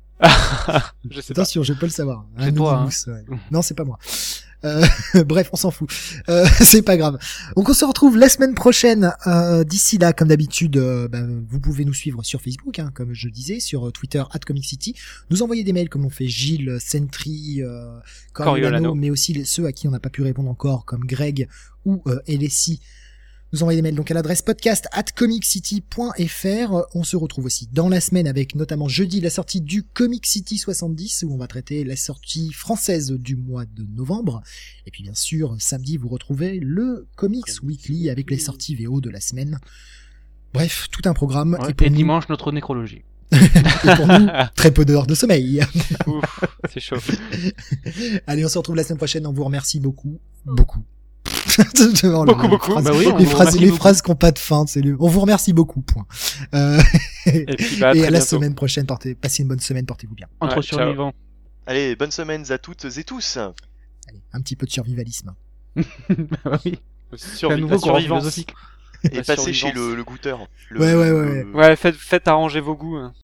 Je sais pas. Attention, je peux le savoir. C'est Un toi, Minimous, ouais. Non, c'est pas moi. Euh, bref, on s'en fout. Euh, c'est pas grave. Donc on se retrouve la semaine prochaine. Euh, D'ici là, comme d'habitude, euh, bah, vous pouvez nous suivre sur Facebook, hein, comme je disais, sur Twitter at Comic City. Nous envoyer des mails comme l'ont fait Gilles, Sentry, euh, Coriolano, Coriolano. mais aussi les, ceux à qui on n'a pas pu répondre encore, comme Greg ou euh, Elessi. Nous envoyer des mails donc à l'adresse podcast at comiccity point fr. On se retrouve aussi dans la semaine avec notamment jeudi la sortie du Comic City soixante-dix où on va traiter la sortie française du mois de novembre. Et puis bien sûr, samedi vous retrouvez le Comics Weekly avec les sorties V O de la semaine. Bref, tout un programme. Ouais, et pour et nous, dimanche, notre nécrologie. et pour nous, très peu d'heures de sommeil. Ouf, c'est chaud. Allez, on se retrouve la semaine prochaine. On vous remercie beaucoup. Beaucoup. Oh là Beaucoup, là, beaucoup. les phrases- Bah oui, on les vous phrases, remercie les beaucoup. phrases qui n'ont pas de fin. C'est le... On vous remercie beaucoup. Point. Euh... Et puis bah, à et très à la bientôt. semaine prochaine. Portez... Passez une bonne semaine. Portez-vous bien. Entre Ouais, ciao. survivants. Allez, bonnes semaines à toutes et tous. Allez, un petit peu de survivalisme. Ah oui. Survi- un nouveau la courant survivance. philosophique. Et La passez chez survivance. le, le goûteur. Le- Ouais, ouais, ouais, le- Ouais, faites, faites arranger vos goûts. hein.